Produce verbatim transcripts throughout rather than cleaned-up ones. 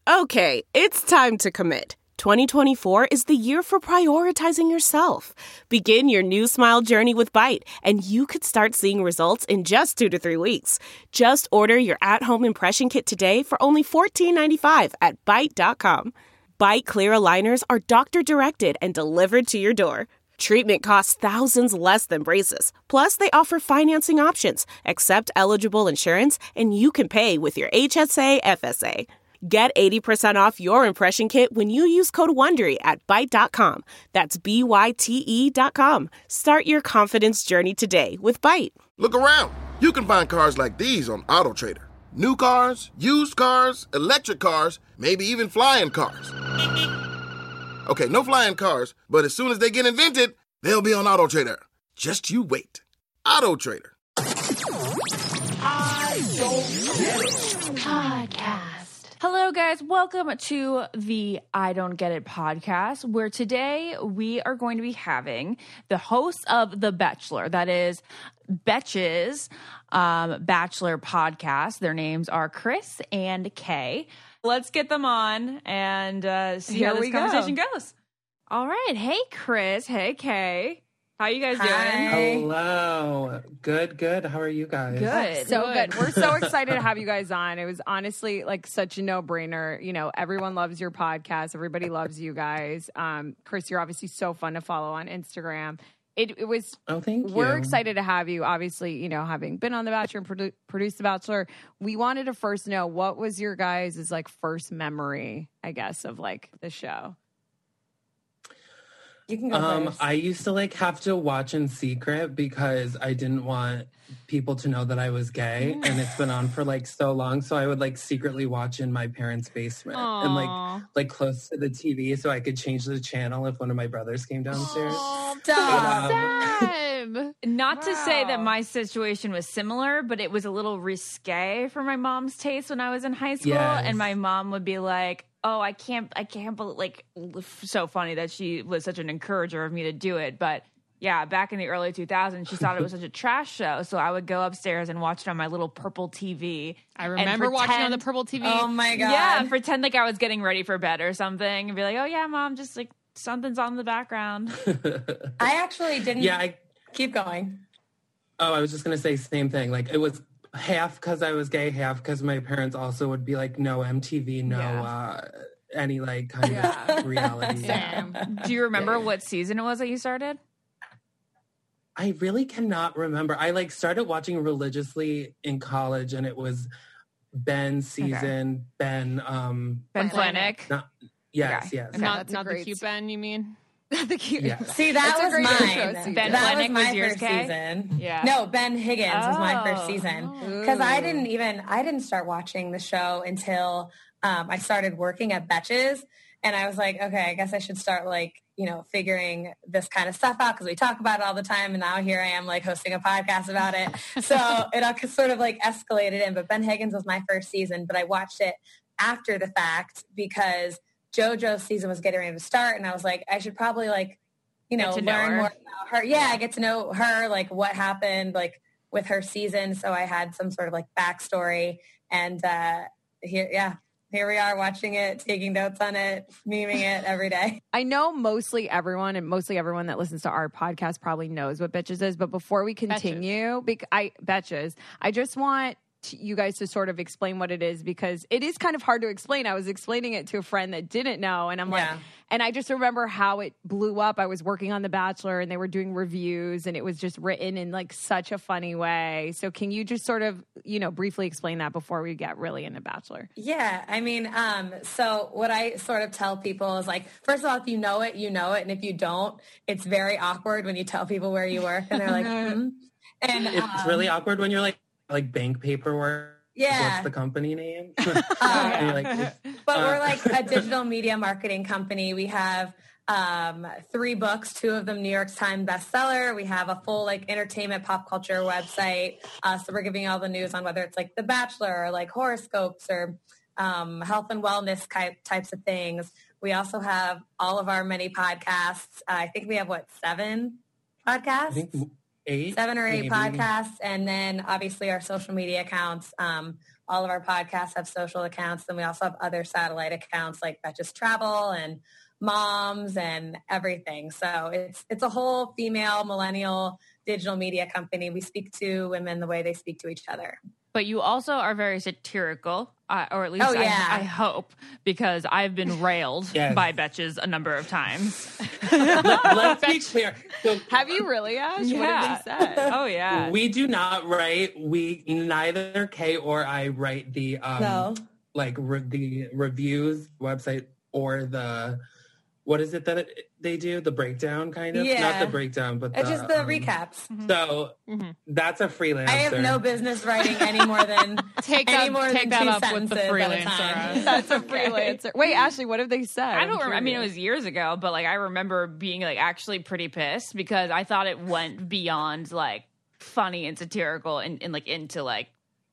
Okay, it's time to commit. twenty twenty-four is the year for prioritizing yourself. Begin your new smile journey with Byte, and you could start seeing results in just two to three weeks. Just order your at-home impression kit today for only fourteen ninety-five at byte dot com. Byte clear aligners are doctor-directed and delivered to your door. Treatment costs thousands less than braces. Plus, they offer financing options, accept eligible insurance, and you can pay with your H S A F S A. Get eighty percent off your impression kit when you use code WONDERY at byte dot com. That's B Y T E dot com. Start your confidence journey today with Byte. Look around. You can find cars like these on AutoTrader. New cars, used cars, electric cars, maybe even flying cars. Okay, no flying cars, but as soon as they get invented, they'll be on AutoTrader. Just you wait. AutoTrader. I don't get it. Podcast. Hello, guys. Welcome to the I Don't Get It podcast, where today we are going to be having the hosts of The Bachelor, that is Betches um, Bachelor podcast. Their names are Chris and Kay. Let's get them on and uh, see Here how this we conversation go. goes. All right. Hey, Chris. Hey, Kay. How you guys Hi. doing? Hello. Good, good. How are you guys? Good. So good. We're so excited to have you guys on. It was honestly like such a no-brainer. You know, everyone loves your podcast. Everybody loves you guys. Um, Chris, you're obviously so fun to follow on Instagram. It, it was. Oh, thank you. We're excited to have you. Obviously, you know, having been on The Bachelor and produ- produced The Bachelor, we wanted to first know what was your guys' like first memory, I guess, of like the show. You can go Um, first. I used to like have to watch in secret because I didn't want people to know that I was gay, and it's been on for like so long. So I would like secretly watch in my parents' basement Aww. and like like close to the T V so I could change the channel if one of my brothers came downstairs. Stop. Um, Not to say that Wow. my situation was similar, but it was a little risque for my mom's taste when I was in high school. Yes. And my mom would be like, oh, I can't, I can't believe, like, so funny that she was such an encourager of me to do it. But yeah, back in the early two thousands, she thought it was such a trash show. So I would go upstairs and watch it on my little purple T V. I remember watching on the pretend- purple T V. Oh my god. Yeah, and pretend like I was getting ready for bed or something and be like, oh yeah, mom, just like something's on in the background. I actually didn't. yeah, I Keep going. Oh, I was just gonna say same thing. Like it was half because I was gay, half because my parents also would be like, no M T V, no Yeah. uh, any like kind Yeah. of reality. Same. Do you remember Yeah. what season it was that you started? I really cannot remember. I like started watching religiously in college, and it was Ben's season. Ben, um, Ben Flajnik. Flajnik. not yes, Okay. yes. Okay. Not That's a not the great cute se- Ben, you mean? the cute. Yeah. See, that It's a was great mine. intro season. Ben that Flajnik was my was yours, first Kay? season. Yeah. No, Ben Higgins was my first Oh. season. Oh. Because I didn't even, I didn't start watching the show until um, I started working at Betches. And I was like, okay, I guess I should start like, you know, figuring this kind of stuff out because we talk about it all the time. And now here I am like hosting a podcast about it. So it all sort of like escalated in. But Ben Higgins was my first season, but I watched it after the fact because JoJo's season was getting ready to start. And I was like, I should probably like, you know, Get to know learn her. more about her. Yeah, I get to know her, like what happened like with her season. So I had some sort of like backstory. And uh here, yeah. Here we are watching it, taking notes on it, memeing it every day. I know mostly everyone and mostly everyone that listens to our podcast probably knows what Betches is. But before we continue, bec- I Betches, I just want t- you guys to sort of explain what it is because it is kind of hard to explain. I was explaining it to a friend that didn't know, and I'm like, Yeah. and I just remember how it blew up. I was working on The Bachelor, and they were doing reviews, and it was just written in like such a funny way. So can you just sort of, you know, briefly explain that before we get really into Bachelor? Yeah, I mean, um, so what I sort of tell people is like, first of all, if you know it, you know it. And if you don't, it's very awkward when you tell people where you work and they're like, hmm. And It's um, really awkward when you're like like bank paperwork. Yeah. What's the company name? Uh, And you're like, it's- But Uh, we're like a digital media marketing company. We have um, three books, two of them New York Times bestseller. We have a full like entertainment pop culture website. Uh, so we're giving you all the news on whether it's like The Bachelor or like horoscopes or um, health and wellness type, types of things. We also have all of our many podcasts. Uh, I think we have what, seven podcasts? I think eight, seven or eight maybe. podcasts, and then obviously our social media accounts. Um, all of our podcasts have social accounts. Then we also have other satellite accounts like Betches Travel and Moms and everything. So it's it's a whole female millennial digital media company. We speak to women the way they speak to each other. But you also are very satirical, uh, or at least oh, yeah. I, I hope, because I've been railed yes. by Betches a number of times. Let, let's be clear. So, have you really, Ash? Yeah. What have they said? Oh, yeah. We do not write, we, neither Kay or I write the, um, no. like, re- the reviews website or the, what is it that it, they do? The breakdown, kind of? Yeah. Not the breakdown, but the... It's just the um, recaps. So, mm-hmm. that's a freelancer. I have no business writing any more than take any up, more take than that two up with the sentences freelancer. That's a freelancer. Wait, Ashley, what have they said? I don't I'm remember. I mean, it curious. was years ago, but like I remember being like actually pretty pissed because I thought it went beyond like funny and satirical and, and like into like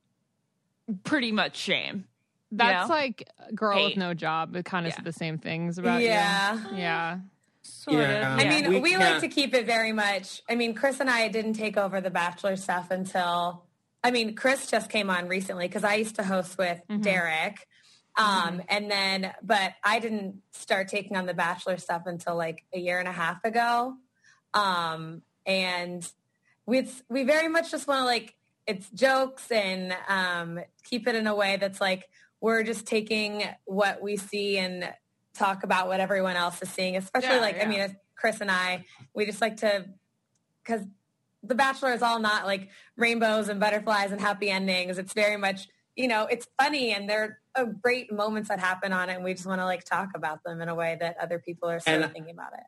pretty much shame. That's You know? like Girl Hate. with No Job. It kind of Yeah. said the same things about Yeah. you. Yeah. Sort Yeah. of. I Yeah. mean, We we, can't- like to keep it very much. I mean, Chris and I didn't take over the Bachelor stuff until, I mean, Chris just came on recently because I used to host with Mm-hmm. Derek. Um, and then, but I didn't start taking on the Bachelor stuff until like a year and a half ago. Um, and we, we very much just want to like, it's jokes and um, keep it in a way that's like, we're just taking what we see and talk about what everyone else is seeing, especially Yeah, like, yeah. I mean, Chris and I, we just like to, because The Bachelor is all not like rainbows and butterflies and happy endings. It's very much, you know, it's funny and there are great moments that happen on it. And we just want to like talk about them in a way that other people are sort And- of thinking about it.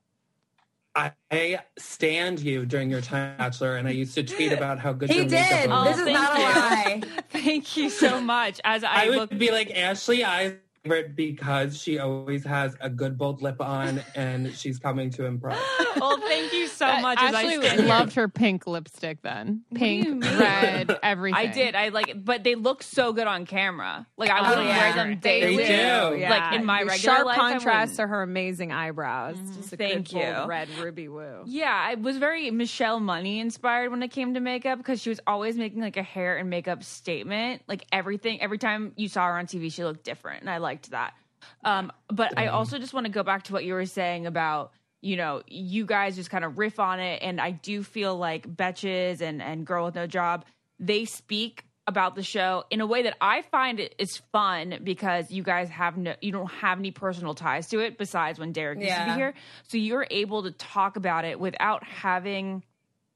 I stand you during your time Bachelor, and I used to tweet about how good He your makeup did. was. This is thank not a you. lie. Thank you so much. As I, I would look, be like, Ashley, I favorite because she always has a good bold lip on and she's coming to impress. well, thank you so Uh, much. as I Ashley stand here. loved her pink lipstick then. do Pink, you mean? red, everything. I did. I like, but they look so good on camera. Like I Oh, wouldn't yeah. wear them They daily. do. Yeah. Like in my The regular sharp life, I contrast wouldn't. to her amazing eyebrows. Just a Thank good, bold you. red ruby woo. Yeah, I was very Michelle Money inspired when it came to makeup because she was always making like a hair and makeup statement. Like everything, every time you saw her on T V, she looked different, and I liked that. Um, but I also just want to go back to what you were saying about, you know, you guys just kind of riff on it, and I do feel like Betches and and Girl with No Job, they speak about the show in a way that I find it is fun because you guys have no, you don't have any personal ties to it besides when Derek used to be Yeah. here. So you're able to talk about it without having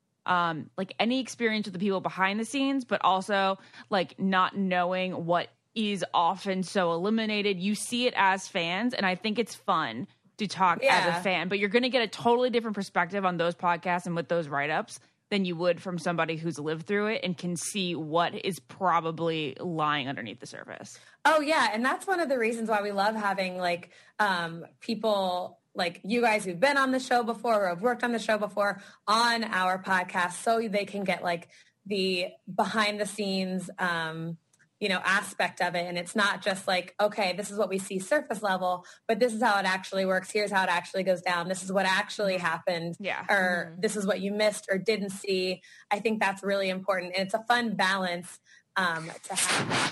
um, like any experience with the people behind the scenes, but also like not knowing what is often so eliminated. You see it as fans, and I think it's fun to talk as Yeah. a fan, but you're going to get a totally different perspective on those podcasts and with those write-ups than you would from somebody who's lived through it and can see what is probably lying underneath the surface. Oh yeah, and that's one of the reasons why we love having like um, people like you guys who've been on the show before or have worked on the show before on our podcast, so they can get like the behind the scenes, um, you know, aspect of it. And it's not just like, okay, this is what we see surface level, but this is how it actually works. Here's how it actually goes down. This is what actually happened. Yeah. Or this is what you missed or didn't see. I think that's really important. And it's a fun balance um, to have.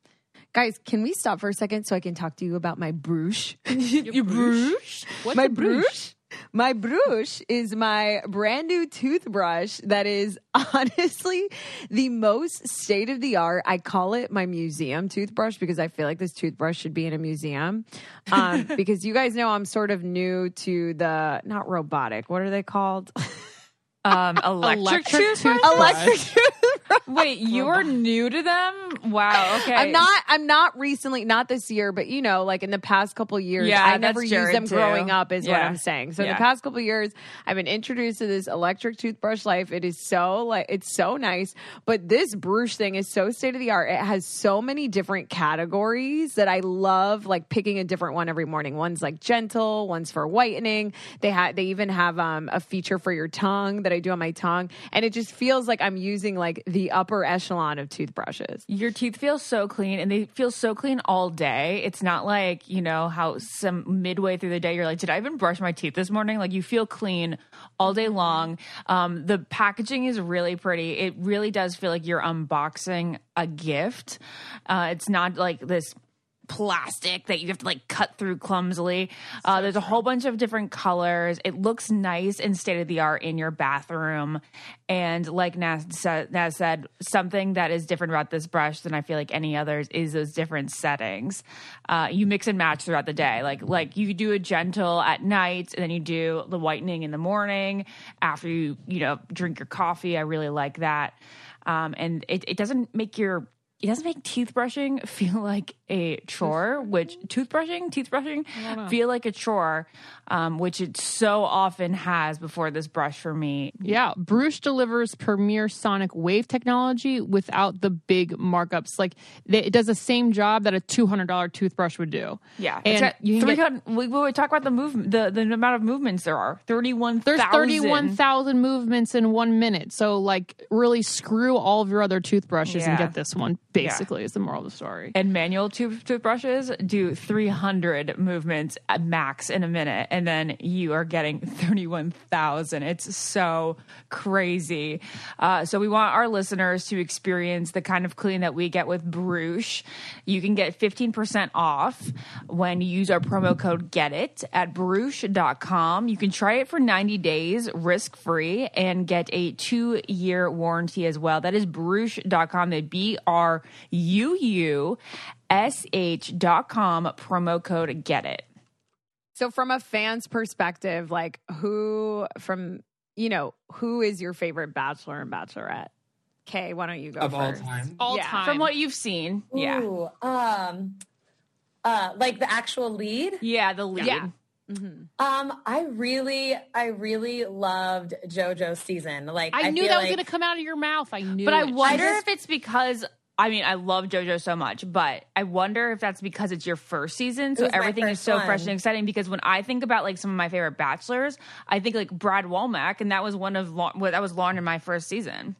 Guys, can we stop for a second so I can talk to you about my brush? Your brush? What's my a brush? brush? My brush is my brand new toothbrush that is honestly the most state of the art. I call it my museum toothbrush because I feel like this toothbrush should be in a museum. Um, because you guys know I'm sort of new to the, not robotic, what are they called? Um, electric, Electric toothbrush? toothbrush. Electric toothbrush. Wait, you're new to them? Wow. Okay. I'm not. I'm not recently. Not this year, but you know, like in the past couple years, Yeah, I that's never used Jared them too. growing up. Is what Yeah. I'm saying. So in Yeah. the past couple years, I've been introduced to this electric toothbrush life. It is so like it's so nice. But this brush thing is so state of the art. It has so many different categories that I love. Like picking a different one every morning. One's like gentle. One's for whitening. They have. They even have um, a feature for your tongue that I do on my tongue, and it just feels like I'm using like the the upper echelon of toothbrushes. Your teeth feel so clean, and they feel so clean all day. It's not like, you know, how some midway through the day you're like, did I even brush my teeth this morning? Like, you feel clean all day long. Um, the packaging is really pretty. It really does feel like you're unboxing a gift. Uh, it's not like this plastic that you have to like cut through clumsily. Uh, there's a whole bunch of different colors. It looks nice and state of the art in your bathroom. And like Naz said, Naz said, something that is different about this brush than I feel like any others is those different settings. Uh, you mix and match throughout the day. Like like you do a gentle at night, and then you do the whitening in the morning after you you know drink your coffee. I really like that. Um, and it, it doesn't make your It doesn't make teeth brushing feel like a chore, which toothbrushing, teeth brushing feel like a chore, um, which it so often has before this brush for me. Yeah, Brush delivers premier sonic wave technology without the big markups. Like they, it does the same job that a two hundred dollars toothbrush would do. Yeah, and it's you three can get, hundred. We, we talk about the movement, the the amount of movements there are. Thirty-one. There's thirty-one thousand movements in one minute. So like, really screw all of your other toothbrushes Yeah. and get this one. Basically, yeah. is the moral of the story. And manual tooth toothbrushes do three hundred movements at max in a minute, and then you are getting thirty-one thousand. It's so crazy. Uh, so we want our listeners to experience the kind of clean that we get with Brush. You can get fifteen percent off when you use our promo code GETIT at brush dot com. You can try it for ninety days, risk-free, and get a two-year warranty as well. That is brush dot com. The B R U U S H dot com, promo code get it. So from a fan's perspective, like who from, you know, who is your favorite bachelor and bachelorette? Kay, why don't you go of first? all time? All Yeah. time. From what you've seen. Yeah. Ooh, um, uh, like the actual lead. Yeah, the lead. Yeah. Um, I really, I really loved JoJo's season. Like, I, I knew feel that was like- going to come out of your mouth. I knew But I it. wonder I just- if it's because, I mean, I love JoJo so much, but I wonder if that's because it's your first season, so was my everything is first so one. fresh and exciting. Because when I think about like some of my favorite bachelors, I think like Brad Womack, and that was one of Lau- well, that was Lauren in my first season.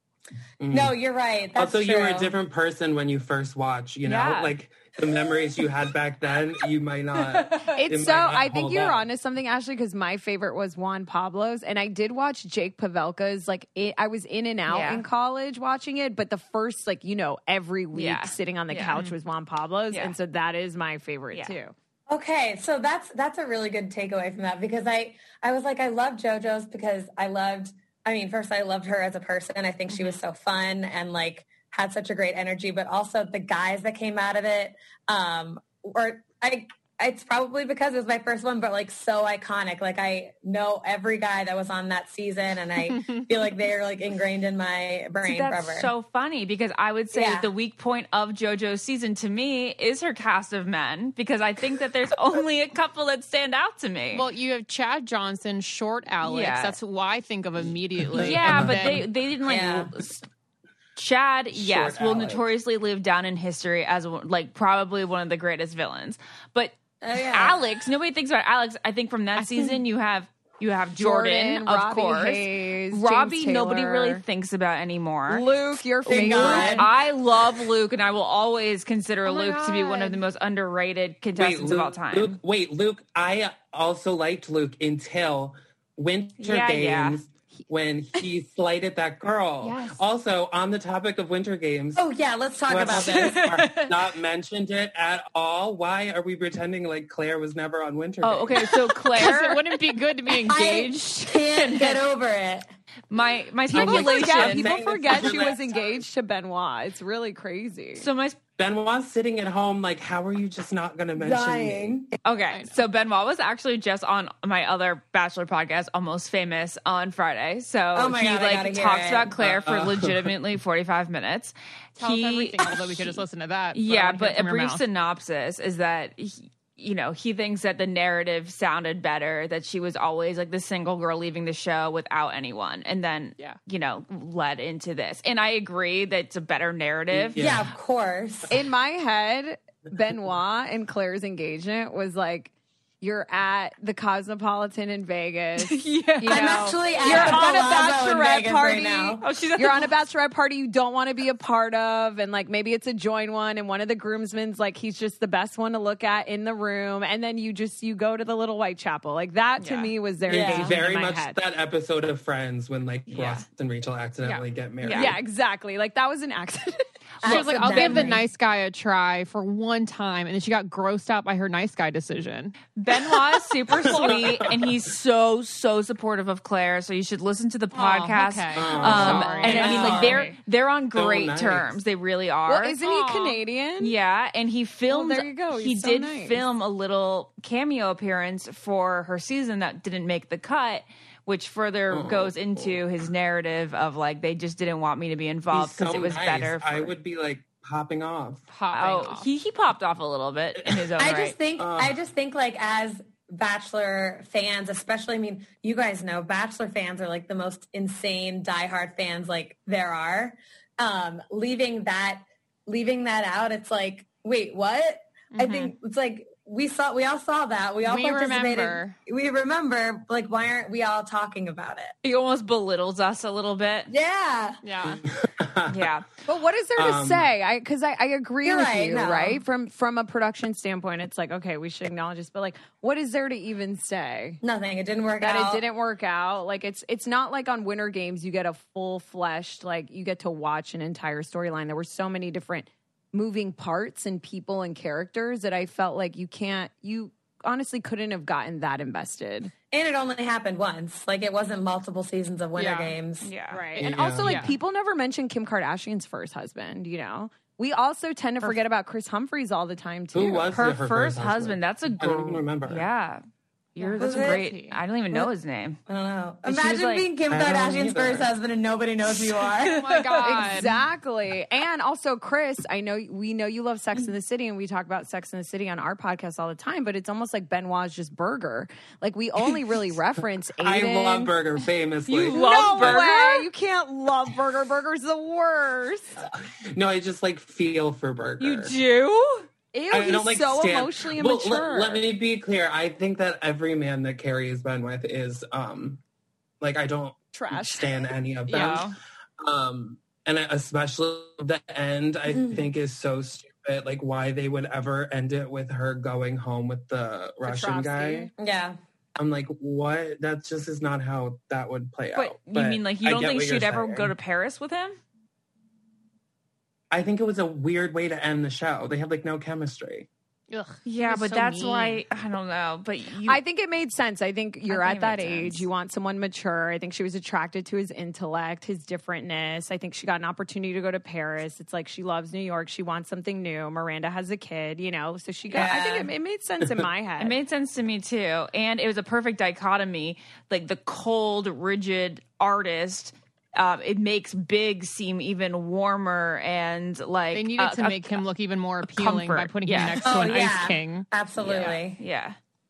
No, you're right. That's Also, true. you were a different person when you first watched, you know? Yeah. Like, the memories you had back then, you might not. it It's so, might not I think hold you're up. onto something, Ashley, because my favorite was Juan Pablo's. And I did watch Jake Pavelka's. Like, it, I was in and out Yeah. in college watching it. But the first, like, you know, every week Yeah. sitting on the Yeah. couch was Juan Pablo's. Yeah. And so that is my favorite, Yeah. too. Okay, so that's that's a really good takeaway from that because I I was like I love JoJo's because I loved I mean first I loved her as a person. I think she was so fun and like had such a great energy, but also the guys that came out of it um or I it's probably because it was my first one, but like so iconic. Like I know every guy that was on that season and I feel like they're like ingrained in my brain See, that's forever. so funny because I would say Yeah. the weak point of JoJo's season to me is her cast of men because I think that there's only a couple that stand out to me. Well, you have Chad Johnson, Short Alex. Yeah. That's who I think of immediately. yeah, And but then- they they didn't like. Yeah. s- Chad, yes, will Alex. notoriously live down in history as like probably one of the greatest villains. But Oh, yeah. Alex, nobody thinks about Alex. I think from that season you have you have Jordan, Jordan, of Robbie course. Hayes, James Robbie, nobody Taylor. really thinks about anymore. Luke, your Thank favorite. God. I love Luke, and I will always consider Oh my Luke to be one of God. the most underrated Wait, contestants Luke, of all time. Luke, wait, Luke, I also liked Luke until Winter Yeah, yeah. Games when he slighted that girl. Yes. Also, on the topic of Winter Games, Oh yeah, let's talk whoever about this this. are not mentioned it at all. Why are we pretending like Claire was never on Winter Oh, Games? okay. So 'Cause Claire, it wouldn't be good to be I engaged. can't get over it. my my People speculation. forget, people Saying this forget is she your was last engaged to Benoit. It's really crazy. So my Benoit's sitting at home like, how are you just not going to mention me? Dying. okay. So Benoit was actually just on my other Bachelor podcast, Almost Famous, on Friday. So Oh my he God, I gotta like hear talks it. about Claire for Uh-uh. legitimately forty-five minutes. Tell us he, everything, although we could just listen to that. I Yeah, wanna hear but it a from your brief mouth. synopsis is that he, you know, he thinks that the narrative sounded better, that she was always like the single girl leaving the show without anyone, and then Yeah. you know led into this. And I agree that it's a better narrative. Yeah. Yeah, of course. In my head, Benoit and Claire's engagement was like, You're at the Cosmopolitan in Vegas. Yeah. You know, I'm actually at you're the on a Palazzo in bachelorette Vegas party. right now. Oh, she's at You're the- on a bachelorette party you don't want to be a part of, and like maybe it's a joint one, and one of the groomsmen's like he's just the best one to look at in the room, and then you just you go to the little Whitechapel. Like that to Yeah. me was their Yeah. engagement Very in my much head. that episode of Friends when like Yeah. Ross and Rachel accidentally get married. Yeah. Yeah, exactly. Like that was an accident. She was like, I'll give the Accidentally. nice guy a try for one time. And then she got grossed out by her nice guy decision. Benoit is super sweet, and he's so so supportive of Claire. So you should listen to the podcast. okay. Um, Sorry. and I mean, like they're Sorry. they're on So great nice. terms. They really are. Well, isn't he Aw. Canadian? Yeah, and he filmed. Well, there you go. He He's so did nice. film a little cameo appearance for her season that didn't make the cut, which further goes into his narrative of like they just didn't want me to be He's involved because so it was nice. better. For, I would be like popping off. Popping Oh, off. he he popped off a little bit in his own I right. just think I just think like as Bachelor fans, especially, I mean, you guys know Bachelor fans are like the most insane diehard fans like there are. Um, leaving that leaving that out, it's like, wait, what? I think it's like we saw we all saw that. We all We participated. remember. We remember, like, why aren't we all talking about it? He almost belittles us a little bit. Yeah. Yeah. Yeah. But what is there to Um, say? I because I, I agree You're with right, you, no. right? From from a production standpoint, it's like, okay, we should acknowledge this, but like, what is there to even say? Nothing. It didn't work That out. it didn't work out. Like it's it's not like on Winter Games you get a full fleshed, like you get to watch an entire storyline. There were so many different moving parts and people and characters that I felt like you can't you honestly couldn't have gotten that invested. And it only happened once. Like, it wasn't multiple seasons of Winter Yeah. Games. Yeah. Right. And Yeah. also, like, Yeah. people never mention Kim Kardashian's first husband, you know? We also tend to forget about Chris Humphries all the time, too. Who was Her, it, her first husband. That's a I don't even gr- remember. Yeah. You're, that's Who's a it? great. I don't even know his name. I don't know. And she was Imagine like- being Kim I don't Kardashian's either. first husband and nobody knows who you are. Oh my God. Exactly. And also, Chris, I know we know you love Sex in the City, and we talk about Sex in the City on our podcast all the time, but it's almost like Benoit's just Burger. Like, we only really reference Aiden. I love Burger famously. You love no Burger? way. You can't love Burger. Burger's the worst. No, I just like feel for Burger. You do? Ew, I he's don't like so stand- emotionally Well, immature. let, let me be clear. I think that every man that Carrie has been with is um like I don't Trash. stand any of them. Yeah. Um and especially the end I think is so stupid. Like why they would ever end it with her going home with the Russian guy. Yeah. I'm like, what? That just is not how that would play But out. you mean like you I don't get think what she'd you're ever saying. go to Paris with him? I think it was a weird way to end the show. They have like no chemistry. Ugh, Yeah, was but so that's mean. why I don't know. But you, I think it made sense. I think you're I at think it that made age. sense. You want someone mature. I think she was attracted to his intellect, his differentness. I think she got an opportunity to go to Paris. It's like she loves New York. She wants something new. Miranda has a kid, you know, so she got, I think it, it made sense in my head. it made sense to me too, and it was a perfect dichotomy. Like the cold, rigid artist. Um, it makes Big seem even warmer and like They needed uh, to uh, make him look even more appealing by comfort. putting Yeah. him next to Oh, an yeah. Ice King. Absolutely. Yeah.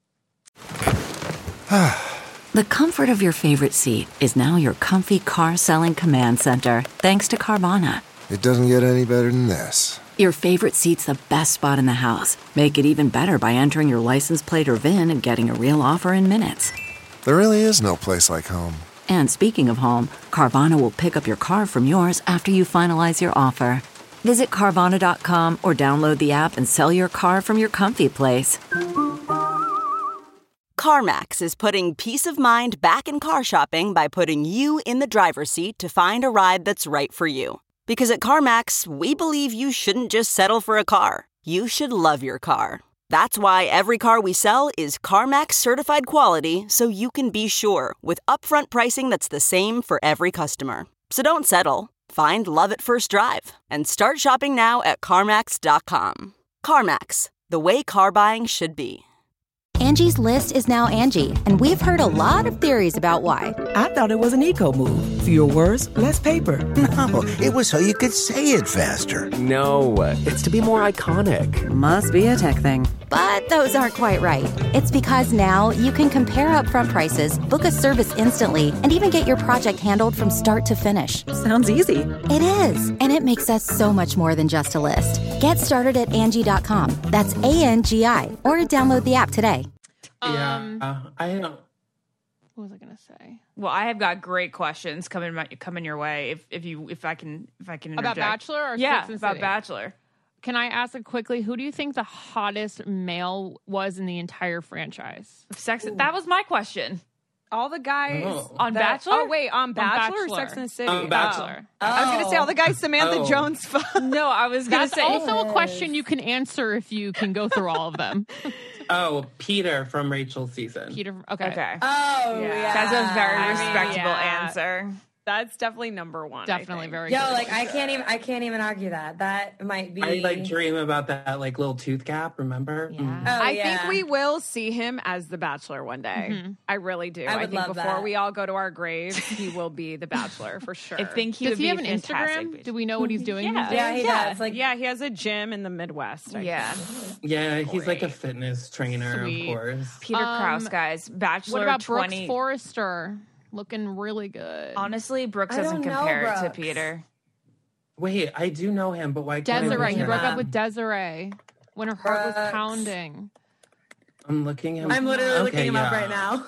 The comfort of your favorite seat is now your comfy car selling command center, thanks to Carvana. It doesn't get any better than this. Your favorite seat's the best spot in the house. Make it even better by entering your license plate or V I N and getting a real offer in minutes. There really is no place like home. And speaking of home, Carvana will pick up your car from yours after you finalize your offer. Visit Carvana dot com or download the app and sell your car from your comfy place. CarMax is putting peace of mind back in car shopping by putting you in the driver's seat to find a ride that's right for you. Because at CarMax, we believe you shouldn't just settle for a car. You should love your car. That's why every car we sell is CarMax certified quality, so you can be sure with upfront pricing that's the same for every customer. So don't settle. Find love at first drive and start shopping now at CarMax dot com. CarMax, the way car buying should be. Angie's List is now Angie, and we've heard a lot of theories about why. I thought it was an eco move. Fewer words, less paper. No, it was so you could say it faster. No, it's to be more iconic. Must be a tech thing. But those aren't quite right. It's because now you can compare upfront prices, book a service instantly, and even get your project handled from start to finish. Sounds easy. It is, and it makes us so much more than just a list. Get started at Angie dot com. That's A N G I, or download the app today. Um, yeah, I don't. What was I gonna say? Well, I have got great questions coming my, coming your way. If if you if I can if I can interject. About Bachelor or yeah Sex and about City? Bachelor. Can I ask it quickly? Who do you think the hottest male was in the entire franchise? Sex. Ooh. That was my question. All the guys oh. on that, Bachelor. Oh wait, on Bachelor, Bachelor. or Sex and the City? On Bachelor. Oh. I was gonna say all the guys Samantha Oh. Jones. No, I was gonna That's say also a question you can answer if you can go through all of them. Oh, Peter from Rachel's season. Peter. Okay. Okay. Oh, Yeah. yeah. That's a very I mean, respectable yeah. answer. That's definitely number one. Definitely very Yo, good. like I can't even I can't even argue that. That might be. I like dream about that like little tooth gap. Remember? Yeah. Mm. Oh, I yeah. think we will see him as the Bachelor one day. Mm-hmm. I really do. I I, would think love before that. we all go to our graves, he will be the Bachelor for sure. I think he Does would he be have a an fantastic Instagram? bitch. Do we know what he's doing? Yeah. these days? Yeah, he yeah, does. Like, yeah, he has a gym in the Midwest. I Yeah. guess. Yeah, he's like a fitness trainer, Sweet. of course. Peter Um, Krause, guys. Bachelor What about twenty. Brooks Forrester? Looking really good. Honestly, Brooks I doesn't don't know compare to Brooks. Peter. Wait, I do know him, but why can't I Desiree. look He him broke up up? with Desiree when her heart was Brooks. pounding. I'm looking him. I'm literally okay, looking him yeah. up right now.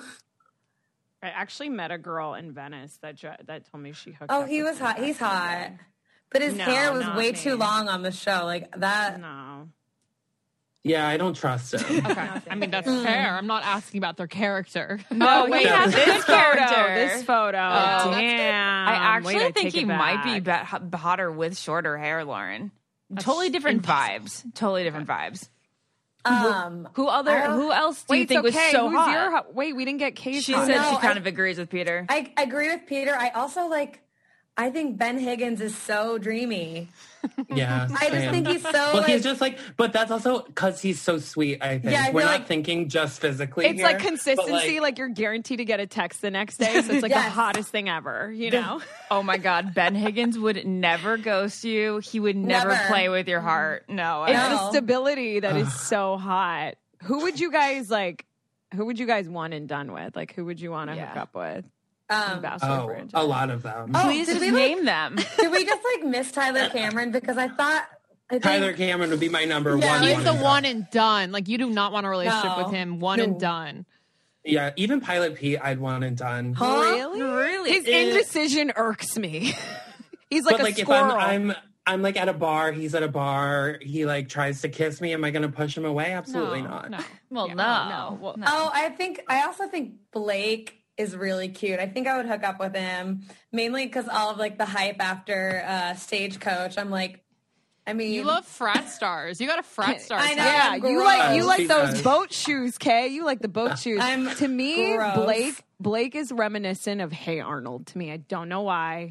I actually met a girl in Venice that jo- that told me she hooked Oh, up he with was him hot. back He's in the hot. day. But his No, hair was not way me. too long on the show. Like that. No. Yeah, I don't trust him. Okay. I mean, that's fair. I'm not asking about their character. No, wait, he has this this photo. character. This photo. Oh, that's good. Damn. I actually Wait, I think take he it might be back. bet- hotter with shorter hair, Lauren. That's totally different impossible. vibes. Totally different vibes. Um, Who other? I don't- Who else do Wait, you think it's okay. was so Who's hot? your hot? Wait, we didn't get Kay's She hot. said No, she kind I- of agrees with Peter. I agree with Peter. I also like. I think Ben Higgins is so dreamy. Yeah, I just same. think he's so. Well, like, he's just like, but that's also because he's so sweet. I think Yeah, I we're feel not like- thinking just physically. It's here, like but, consistency. like, Like, you're guaranteed to get a text the next day. So it's like the Yes. hottest thing ever, you know? Oh my God, Ben Higgins would never ghost you. He would never, Never. play with your heart. No, I It's don't. the stability that is so hot. Who would you guys like? Who would you guys want and done with? Like, who would you want to Yeah. hook up with? um, Bachelor oh, franchise. a lot of them. Oh, Please did just we, like- name them. did we just like miss Tyler Cameron? Because I thought I think, Tyler Cameron would be my number Yeah, one. he's He's one the and one done. and done. Like, you do not want a relationship No. with him. One No. and done. Yeah, even Pilot Pete, I'd one and done. Huh? Really? Really? His Eh. indecision irks me. He's like but a like if squirrel. I'm, I'm, I'm like at a bar, he's at a bar, he like tries to kiss me. Am I going to push him away? Absolutely No, not. No. Well, Yeah. no. no. Well, No. Oh, I think I also think Blake is really cute. I think I would hook up with him mainly because all of like the hype after uh, Stagecoach. I'm like, I mean, You love frat stars. You got a frat star. I know. type. yeah, I'm you like gross. you like She those does. boat shoes, Kay. You like the boat shoes. I'm to me, gross. Blake Blake is reminiscent of Hey Arnold. To me, I don't know why.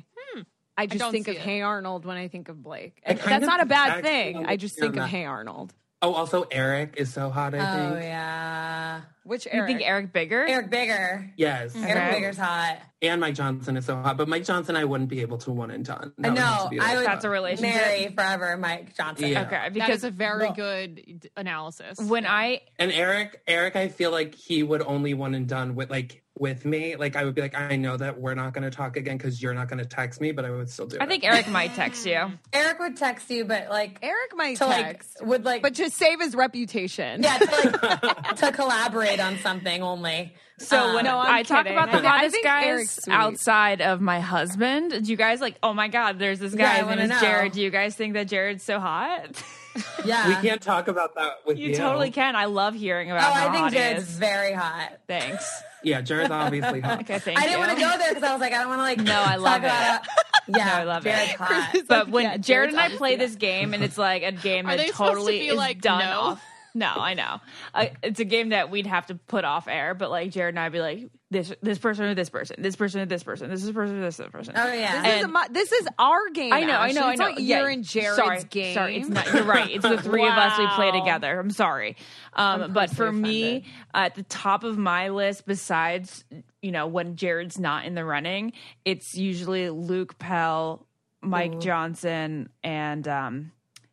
I just don't think see of it. Hey Arnold when I think of Blake. I And kind that's of not a bad actually thing. don't I just understand think of that. Hey Arnold. Oh, also Eric is so hot, I oh think. yeah, Which You Eric? think Eric Bigger? Eric Bigger. Yes. Eric Okay. Bigger's hot. And Mike Johnson is so hot. But Mike Johnson, I wouldn't be able to one and done. That would have No, to be, I like, would That's a relationship. marry forever Mike Johnson. Yeah. Okay, That because is a very No. good d- analysis. when I And Eric, Eric, I feel like he would only one and done with like with me. Like I would be like, I know that we're not going to talk again because you're not going to text me, but I would still do it. I think Eric might text you. Eric would text you, but like Eric might to text, like would like but to save his reputation. yeah to like to collaborate on something only. So Um, when No, I'm I talk kidding. about the I think- I hottest think guys Eric's sweet. outside of my husband, do you guys like? Oh my God, there's this guy. Yeah, I His name wanna is know. Jared. Do you guys think that Jared's so hot? yeah, we can't talk about that with you. You totally can. I love hearing Oh, about how I think hot he Jared's is. very hot. Thanks. Yeah, Jared's obviously hot. Okay, thank I you. didn't want to go there because I was like, I don't want to like. No, I talk love it. about Yeah, No, I love Jared's it. hot. But when Yeah, Jared and I Jared's play obviously this game, and it's like a game Are that they supposed to totally be is like, done no? off. No, I know. Uh, it's a game that we'd have to put off air, but like Jared and I'd be like, this this person or this person, this person or this person, this is person or this person. Oh yeah. This is, a, mo- this is our game. I know, I know, Ashley. I It's know. not Yeah, your and Jared's sorry, game. Sorry, it's not. You're right. It's the three of us we play Wow. together. I'm sorry, um, I'm but for personally me, offended. at the top of my list, besides you know when Jared's not in the running, it's usually Luke Pell, Mike Ooh. Johnson, and um,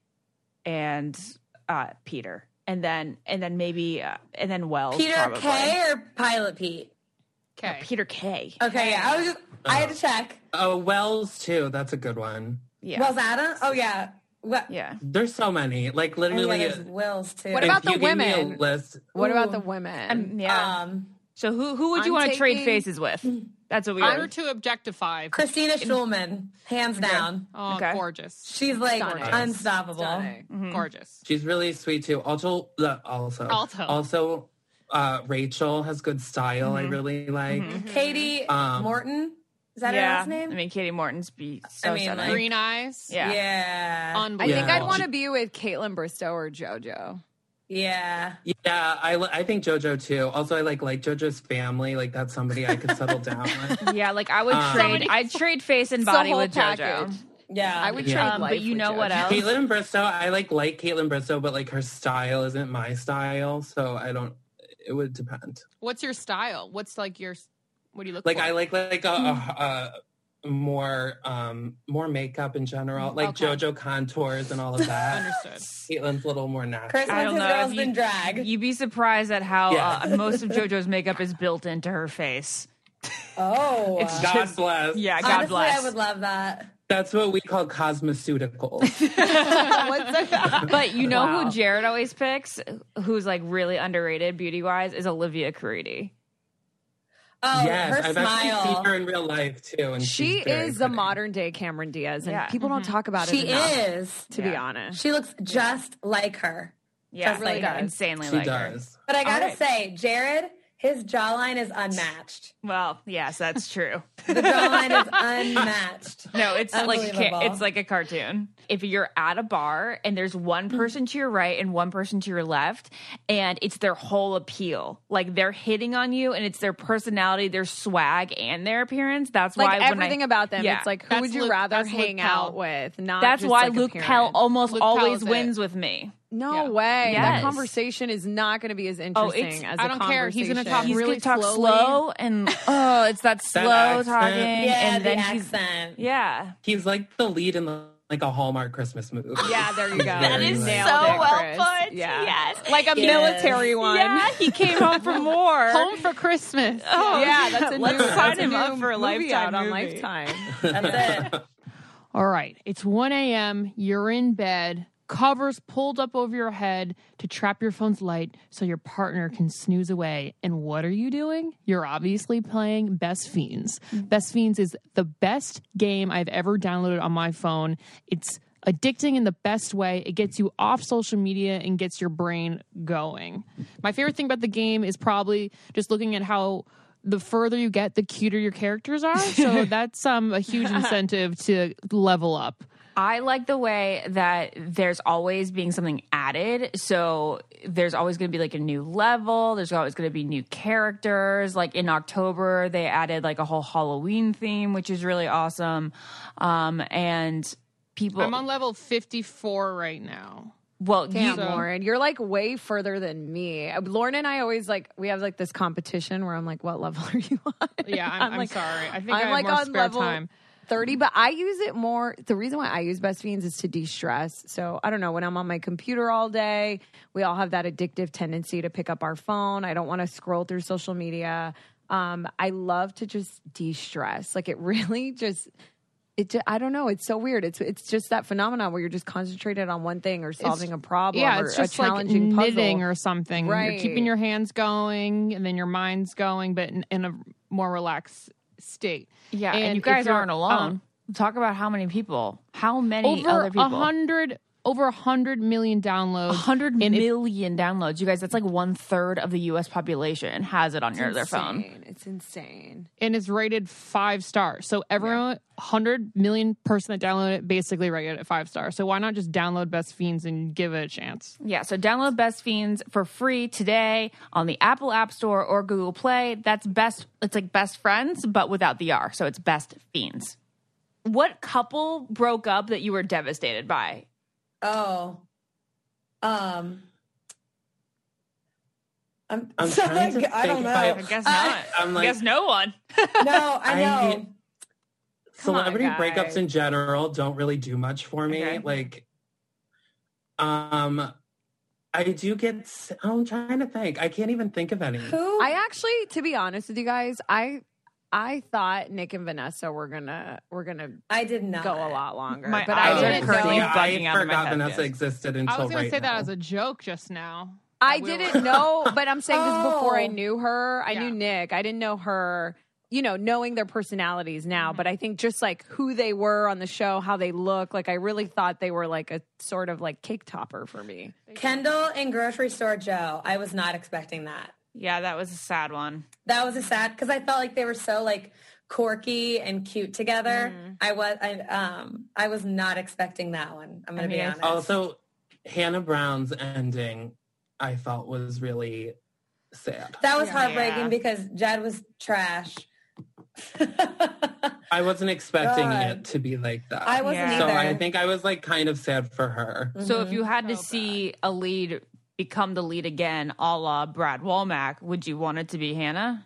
and uh, Peter, and then and then maybe uh, and then Wells. Peter probably. K or Pilot Pete? Uh, Peter K. Okay, yeah. I was just I had to check. Oh, Wells too. That's a good one. Yeah. Wells Adam? Oh yeah. What? Yeah. There's so many. Like, literally. Yeah, there's Wills, too. What if about the you gave me women? a list, What Ooh. about the women? Um, yeah. Um, so who who would you I'm want to trade taking- faces with? That's what we Or were. to objectify. Christina Schulman, hands down. Oh, Okay. gorgeous. She's like Stunning. unstoppable. Stunning. Mhm. Gorgeous. she's really sweet too. Also, uh, also, Also. also, uh, Rachel has good style. I really like. Mhm. Katie Um, Morton, is that her Yeah. last name? I mean, Katie Morton's be so I mean, stunning. like- Green eyes. Yeah. yeah, I Unbelievable. think Yeah. I'd want to be with Caitlin Bristow or JoJo. yeah. Yeah, I, li- I think JoJo too. Also, I like like JoJo's family. Like that's somebody I could settle down with. Yeah, like I would Um, trade. I'd trade face and It's the body whole with package. JoJo. Yeah, I would Yeah. trade Um, life but you with know what JoJo. else? Caitlin Bristow, I like like Caitlin Bristow, but like her style isn't my style, so I don't. It would depend. What's your style? What's like your? What do you look Like for? I like like a, a, a more um more makeup in general, like Okay. JoJo contours and all of that. Understood. Caitlin's a little more natural. Chris I wants don't his know. girls if you- in drag. You'd be surprised at how Yeah. uh, most of JoJo's makeup is built into her face. Oh, It's God just- bless. Yeah, God honestly, bless. I would love that. That's what we call cosmeceuticals. What's that? But you know Wow. who Jared always picks, who's like really underrated beauty wise, is Olivia Caridi. Oh, yes, her I've actually smile. seen her in real life too, and She she's very is the pretty. modern day Cameron Diaz, and Yeah. people don't talk about She it enough, is. to be Yeah. honest. She looks just like her. Yeah, Just like like her. insanely She like her. does. But I gotta right. say, Jared, his jawline is unmatched. Well, yes, that's true. The jawline is unmatched. No, it's like Unbelievable. ca- it's like a cartoon. If you're at a bar and there's one person to your right and one person to your left, and it's their whole appeal, like they're hitting on you, and it's their personality, their swag, and their appearance. That's Like why when everything I, about them, yeah. it's like who That's would you Luke- rather that's Luke hang Pell. out with? Not That's just, why like, Luke appearance. Pell almost Luke always Pell's it. wins with me. No Yeah. way. Yes. That conversation is not going to be as interesting it's- as I a don't care. He's gonna conversation. talk He's really gonna talk slowly. slow, and oh, it's that slow accent. talking, Yeah, and the then he's accent. yeah. He's like the lead in the, like a Hallmark Christmas movie. Yeah, there you go. That You is nailed so it, well Chris. put. Yeah. Yes. Like a Yes. military one. Yeah, he came home for more. Home for Christmas. Oh, Yeah, that's a let's new, sign that's a him new up for a movie lifetime out on movie. Lifetime. That's it. All right. It's one a.m. You're in bed. Covers pulled up over your head to trap your phone's light so your partner can snooze away. And what are you doing? You're obviously playing Best Fiends. Best Fiends is the best game I've ever downloaded on my phone. It's addicting in the best way. It gets you off social media and gets your brain going. My favorite thing about the game is probably just looking at how the further you get, the cuter your characters are. So that's um, a huge incentive to level up. I like the way that there's always being something added. So there's always going to be like a new level. There's always going to be new characters. Like in October, they added like a whole Halloween theme, which is really awesome. Um, and people, I'm on level fifty-four right now. well, Damn, you, So- Lauren, you're like way further than me. Uh, Lauren and I always like we have like this competition where I'm like, "What level are you on?" Yeah, I'm, I'm, like, sorry. I think I'm I have like more on spare level time. thirty, but I use it more. The reason why I use Best Fiends is to de-stress. So I don't know, when I'm on my computer all day, we all have that addictive tendency to pick up our phone. I don't want to scroll through social media. Um, I love to just de-stress. Like it really just, it. Just, I don't know. It's so weird. It's it's just that phenomenon where you're just concentrated on one thing or solving a problem. Yeah, or it's just a like challenging knitting puzzle. or something. You're Right. keeping your hands going, and then your mind's going, but in, in a more relaxed state. yeah, and, And you if guys you're, aren't alone. um, Talk about how many people, how many Over other a people. hundred, over a hundred million downloads. A hundred And if- million downloads. You guys, that's like one third of the U S population has it on your, their phone. Insane. It's insane. and it's rated five stars. So everyone, hundred million person that downloaded it, basically rated it five stars. So why not just download Best Fiends and give it a chance? Yeah, so download Best Fiends for free today on the Apple App Store or Google Play. That's best. It's like Best Friends, but without the R. So it's Best Fiends. What couple broke up that you were devastated by? Oh. Um. I'm, I'm so trying to like, I don't think know. if I- I guess Uh, not. I'm like- I guess no one. No, I I know. hate- Celebrity on, breakups guys. in general don't really do much for me. Okay. Like, um, I do get. s- I'm trying to think. I can't even think of any. Who? I actually, to be honest with you guys, I I thought Nick and Vanessa were gonna were gonna I did not go a lot longer. My but eyes I are didn't currently know. bugging I out of my forgot head. Vanessa Yes. existed until I was going right to say now. that as a joke just now. I We were- didn't know, but I'm saying this before I Oh. knew her. I Yeah. knew Nick. I didn't know her. You know, knowing their personalities now, Mm-hmm. but I think just like who they were on the show, how they look, like I really thought they were like a sort of like cake topper for me. Kendall and Grocery Store Joe. I was not expecting that. Yeah, that was a sad one. That was a sad because I felt like they were so like quirky and cute together. Mm-hmm. I was I um I was not expecting that one. I'm gonna I mean, be I- honest. Also, Hannah Brown's ending, I felt was really sad. that was Yeah. heartbreaking Yeah. because Jed was trash. I wasn't expecting God. it to be like that. I wasn't Yeah. so either. I think I was like kind of sad for her. So if you had to So see a lead become the lead again, a la Brad Womack, would you want it to be Hannah?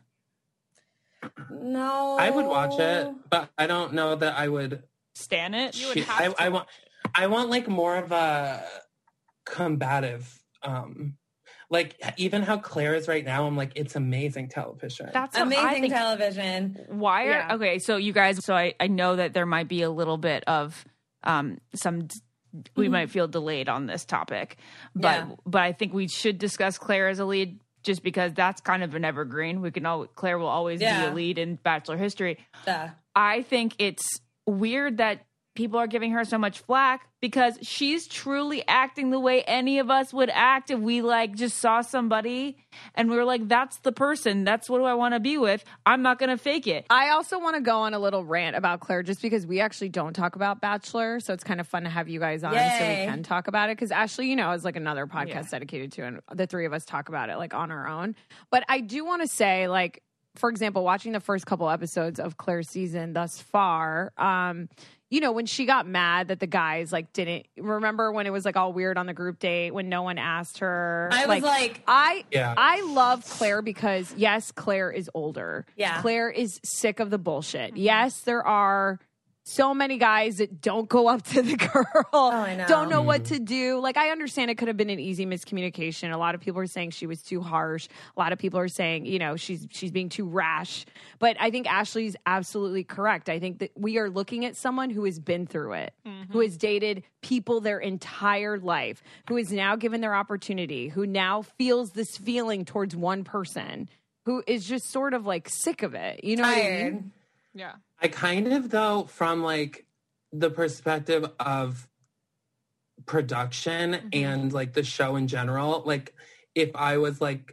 No, I would watch it, but I don't know that I would. Stan it? You would She- have I, to I want. I want like more of a combative. um Like even how Claire is right now, I'm like, it's amazing television. That's what I amazing think. television. Why are Yeah. okay? So you guys, so I I know that there might be a little bit of um some. We might feel delayed on this topic, but Yeah. but I think we should discuss Claire as a lead, just because that's kind of an evergreen. We can all Claire will always Yeah. be a lead in Bachelor history. Duh. I think it's weird that people are giving her so much flack because she's truly acting the way any of us would act if we like just saw somebody and we were like, that's the person. That's what I want to be with. I'm not going to fake it. I also want to go on a little rant about Claire just because we actually don't talk about Bachelor. So it's kind of fun to have you guys on so Yay. we can talk about it. Because Ashley, you know, is like another podcast Yeah. dedicated to, and the three of us talk about it like on our own. But I do want to say, like, for example, watching the first couple episodes of Claire's season thus far, um, you know, when she got mad that the guys like didn't remember when it was like all weird on the group date when no one asked her. I was like- I Yeah. I love Claire because yes, Claire is older. Yeah. Claire is sick of the bullshit. Yes, there are so many guys that don't go up to the girl, Oh, I know. don't know what to do. Like, I understand it could have been an easy miscommunication. A lot of people are saying she was too harsh. A lot of people are saying, you know, she's she's being too rash. But I think Ashley's absolutely correct. I think that we are looking at someone who has been through it, who has dated people their entire life, who is now given their opportunity, who now feels this feeling towards one person, who is just sort of like sick of it. You know what I Tired. mean? Yeah. I kind of, though, from like the perspective of production Mm-hmm. and like the show in general, like if I was like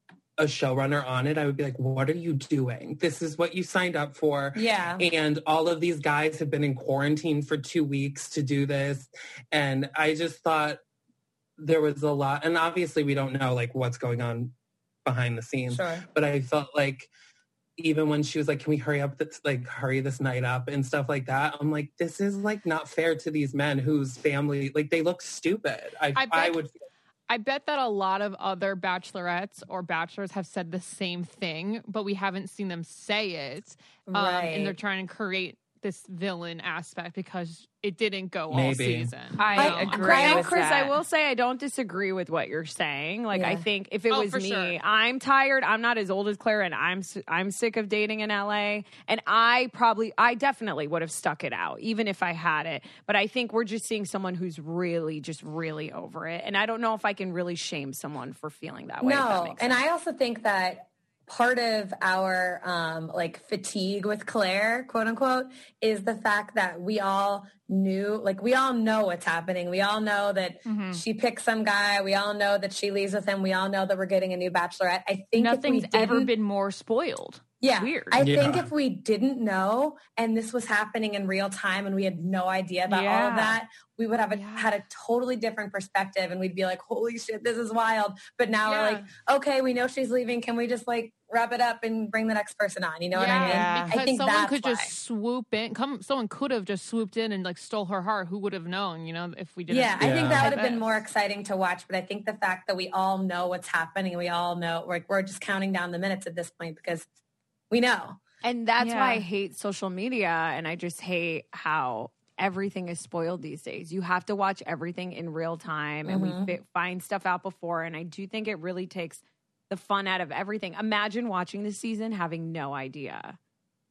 a showrunner on it, I would be like, what are you doing? This is what you signed up for. Yeah. And all of these guys have been in quarantine for two weeks to do this. And I just thought there was a lot, and obviously we don't know like what's going on behind the scenes, Sure. but I felt like even when she was like, can we hurry up this, like hurry this night up and stuff like that, I'm like, this is like not fair to these men whose family, like they look stupid. I, I I, bet- would I bet that a lot of other bachelorettes or bachelors have said the same thing, but we haven't seen them say it. Um, and they're Right. trying to create this villain aspect because it didn't go all Maybe. season. I So- agree I, with Chris, that. I will say I don't disagree with what you're saying. Like, I Yeah. think if it Oh, was for me, sure. I'm tired. I'm not as old as Claire, and I'm s- I'm sick of dating in L A. And I probably, I definitely would have stuck it out, even if I had it. But I think we're just seeing someone who's really, just really over it. And I don't know if I can really shame someone for feeling that way. if that No, makes and sense. I also think that part of our um, like fatigue with Claire, quote unquote, is the fact that we all knew, like we all know what's happening. We all know that Mm-hmm. she picks some guy. We all know that she leaves with him. We all know that we're getting a new bachelorette. I think Nothing's if we ever didn't- been more spoiled. Yeah, Weird. I Yeah. think if we didn't know and this was happening in real time and we had no idea about all Yeah. of that, we would have a, Yeah. had a totally different perspective and we'd be like, holy shit, this is wild. But now Yeah. we're like, okay, we know she's leaving. Can we just like wrap it up and bring the next person on? You know what I mean? Yeah. Because I think someone that's could why. just swoop in. Come, someone could have just swooped in and like stole her heart. Who would have known? You know, if we didn't. Yeah, I think Yeah. that would have this. been more exciting to watch. But I think the fact that we all know what's happening, we all know, like we're just counting down the minutes at this point because we know. And that's Yeah. why I hate social media, and I just hate how everything is spoiled these days. You have to watch everything in real time, and Mhm. we fi- find stuff out before. And I do think it really takes the fun out of everything. Imagine watching this season having no idea.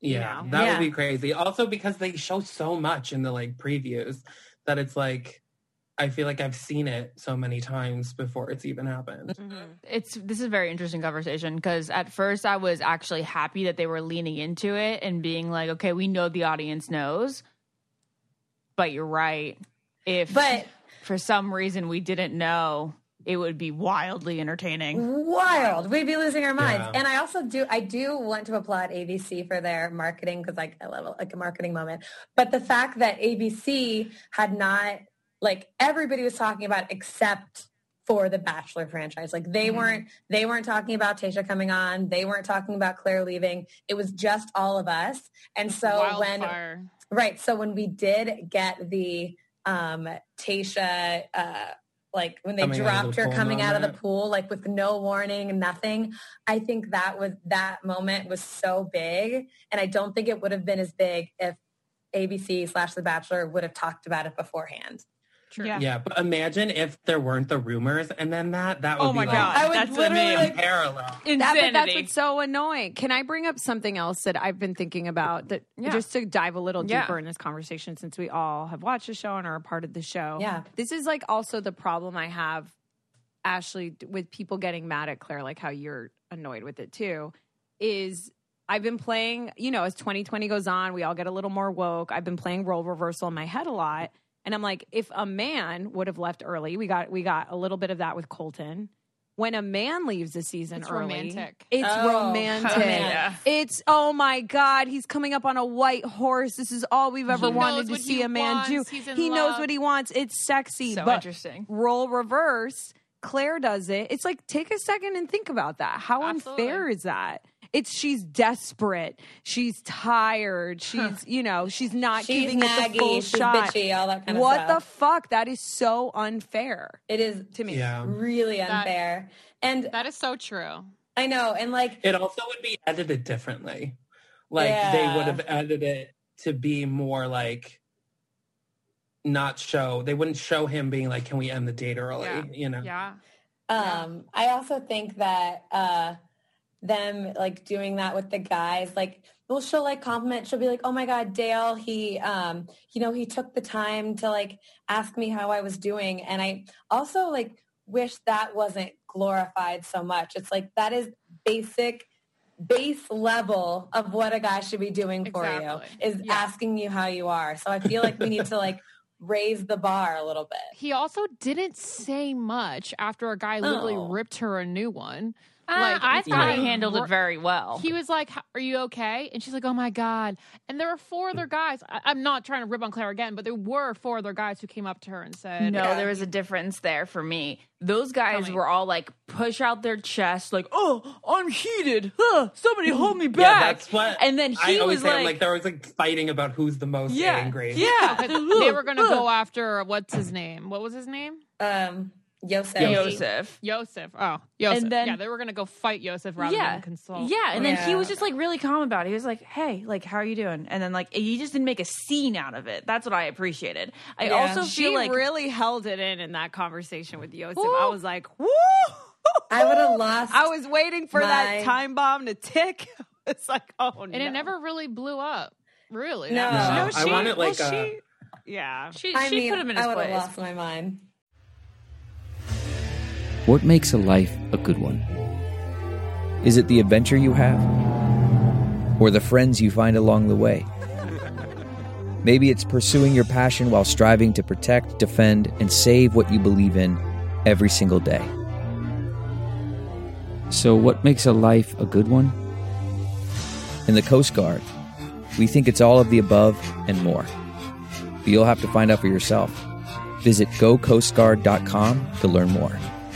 Yeah, you know? that Yeah. would be crazy. Also because they show so much in the like previews that it's like, I feel like I've seen it so many times before it's even happened. Mm-hmm. It's this is a very interesting conversation because at first I was actually happy that they were leaning into it and being like, okay, we know the audience knows, but you're right. If But for some reason we didn't know, it would be wildly entertaining. Wild. We'd be losing our minds. Yeah. And I also do, I do want to applaud A B C for their marketing because like I love it, like a marketing moment. But the fact that A B C had not, like everybody was talking about except for the Bachelor franchise. Like they mm-hmm. weren't, they weren't talking about Tayshia coming on. They weren't talking about Claire leaving. It was just all of us. And so Wildfire. when, right. So when we did get the um, Tayshia, uh, like when they Coming out of dropped the her pool coming out of the moment. pool, like with no warning and nothing. I think that was, that moment was so big. And I don't think it would have been as big if A B C slash The Bachelor would have talked about it beforehand. True. Yeah. Yeah, but imagine if there weren't the rumors and then that, that would Oh be my like, God. I would That's literally amazing. like, parallel. That, Insanity. but that's what's so annoying. Can I bring up something else that I've been thinking about that Yeah. just to dive a little Yeah. deeper in this conversation since we all have watched the show and are a part of the show? Yeah. This is like also the problem I have, Ashley, with people getting mad at Claire, like how you're annoyed with it too, is I've been playing, you know, as twenty twenty goes on, we all get a little more woke. I've been playing role reversal in my head a lot. And I'm like, if a man would have left early, we got we got a little bit of that with Colton. When a man leaves the season It's early, romantic. it's Oh, romantic. yeah. It's, oh my God, he's coming up on a white horse. This is all we've ever He wanted knows to what see he a man wants. do. He's in He knows love. what he wants. It's sexy. So but interesting. role reverse, Claire does it. It's like, take a second and think about that. How Absolutely. unfair is that? It's she's desperate. She's tired. She's, you know, she's not she's giving it naggy, the full she's shot. bitchy, all that kind of what stuff. the fuck? That is so unfair It is to me. Yeah. really unfair. And That is so true. I know. And like, It also would be edited differently. Like Yeah. they would have edited it to be more like not show. They wouldn't show him being like, can we end the date early? Yeah. You know? Yeah. Um, I also think that uh, them like doing that with the guys, like, well, she'll like compliment. She'll be like, "Oh my God, Dale, he, um, you know, he took the time to like ask me how I was doing." And I also like wish that wasn't glorified so much. It's like that is basic, base level of what a guy should be doing for Exactly. you is Yeah. asking you how you are. So I feel like we need to like raise the bar a little bit. He also didn't say much after a guy literally Oh. ripped her a new one. Uh, I it's thought like- he handled it very well. He was like, "How- are you okay?" And she's like, "Oh my God." And there were four other guys. I, I'm not trying to rip on Claire again, but there were four other guys who came up to her and said, No, there was a difference there for me. Those guys Tell me. were all like push out their chest, like, "Oh, I'm heated. Huh, somebody hold me Yeah, back." that's what and then I he always was say. I'm like, like, they're always like fighting about who's the most Yeah. angry. "Yeah, they were going to go after, what's his name? What was his name? Um, Yosef. Joseph." Yosef. Oh, Yosef. And then- yeah, they were going to go fight Yosef rather Yeah, than consult. yeah, and then he Yeah. was just like really calm about it. He was like, "Hey, like, how are you doing?" And then like he just didn't make a scene out of it. That's what I appreciated. I Yeah. also She feel like really held it in in that conversation with Yosef. Woo. I was like, woo! I would have lost. I was waiting for my- that time bomb to tick. It's like, oh no. And it never really blew up. Really. No. That No, was- I want it like well, a- she, yeah. she, I she mean, put him in his I would have place. lost my mind. What makes a life a good one? Is it the adventure you have? Or the friends you find along the way? Maybe it's pursuing your passion while striving to protect, defend, and save what you believe in every single day. So what makes a life a good one? In the Coast Guard, we think it's all of the above and more. But you'll have to find out for yourself. Visit go coast guard dot com to learn more.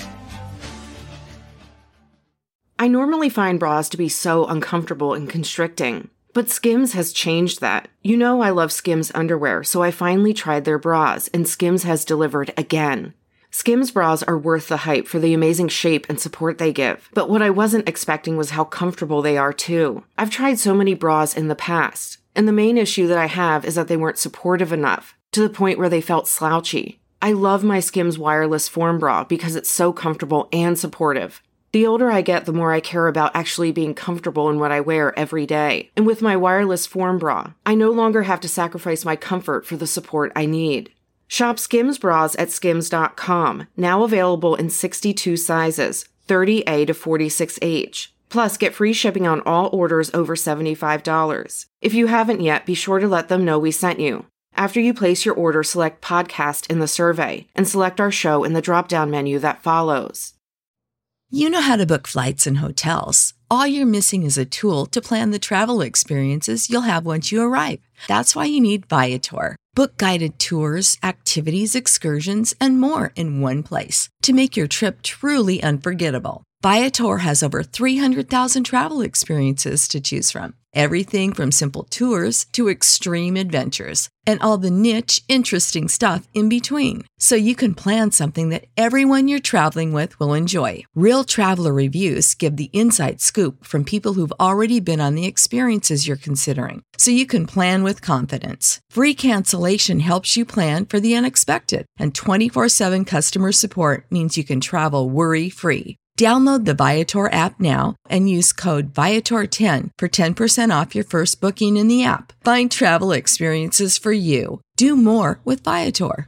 I normally find bras to be so uncomfortable and constricting, but Skims has changed that. You know I love Skims underwear, so I finally tried their bras, and Skims has delivered again. Skims bras are worth the hype for the amazing shape and support they give, but what I wasn't expecting was how comfortable they are too. I've tried so many bras in the past, and the main issue that I have is that they weren't supportive enough, to the point where they felt slouchy. I love my Skims wireless form bra because it's so comfortable and supportive. The older I get, the more I care about actually being comfortable in what I wear every day. And with my wireless Form Bra, I no longer have to sacrifice my comfort for the support I need. Shop Skims bras at skims dot com, now available in sixty-two sizes, thirty A to forty-six H. Plus, get free shipping on all orders over seventy-five dollars. If you haven't yet, be sure to let them know we sent you. After you place your order, select Podcast in the survey and select our show in the drop-down menu that follows. You know how to book flights and hotels. All you're missing is a tool to plan the travel experiences you'll have once you arrive. That's why you need Viator. Book guided tours, activities, excursions, and more in one place to make your trip truly unforgettable. Viator has over three hundred thousand travel experiences to choose from. Everything from simple tours to extreme adventures and all the niche, interesting stuff in between. So you can plan something that everyone you're traveling with will enjoy. Real traveler reviews give the inside scoop from people who've already been on the experiences you're considering. So you can plan with confidence. Free cancellation helps you plan for the unexpected. And twenty-four seven customer support means you can travel worry-free. Download the Viator app now and use code Viator ten for ten percent off your first booking in the app. Find travel experiences for you. Do more with Viator.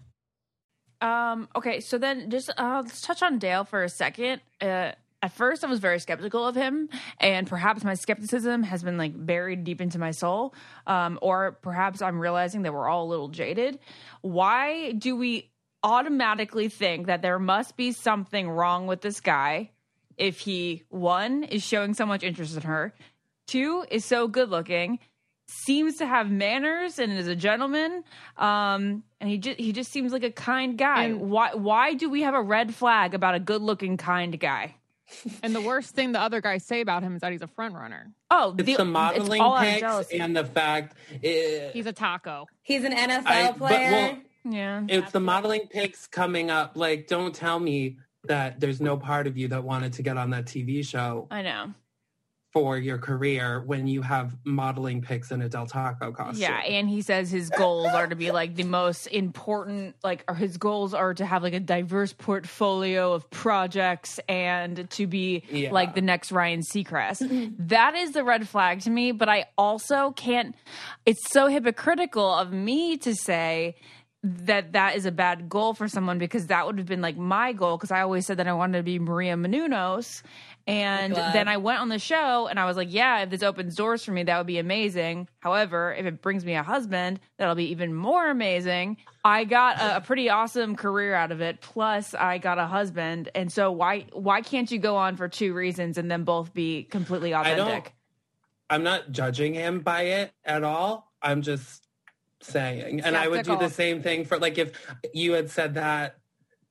Um, okay, so then just uh, let's touch on Dale for a second. Uh, at first, I was very skeptical of him, and perhaps my skepticism has been like buried deep into my soul. Um, or perhaps I'm realizing that we're all a little jaded. Why do we automatically think that there must be something wrong with this guy if he, one, is showing so much interest in her, two, is so good looking, seems to have manners and is a gentleman, um, and he just he just seems like a kind guy. And why why do we have a red flag about a good looking kind guy? And the worst thing the other guys say about him is that he's a front runner. Oh, it's the, the modeling pics and the fact it, he's a taco. He's an N F L I, player. But, well, yeah, it's absolutely. The modeling pics coming up. Like, don't tell me that there's no part of you that wanted to get on that T V show. I know. For your career when you have modeling pics in a Del Taco costume. Yeah, and he says his goals are to be like the most important, like, or his goals are to have like a diverse portfolio of projects and to be yeah. like the next Ryan Seacrest. That is the red flag to me, but I also can't, it's so hypocritical of me to say that that is a bad goal for someone, because that would have been like my goal, because I always said that I wanted to be Maria Menounos. And then I went on the show and I was like, yeah, if this opens doors for me, that would be amazing. However, if it brings me a husband, that'll be even more amazing. I got a, a pretty awesome career out of it. Plus I got a husband. And so why, why can't you go on for two reasons and then both be completely authentic? I don't, I'm not judging him by it at all. I'm just saying, and Skeptical. I would do the same thing for, like, if you had said that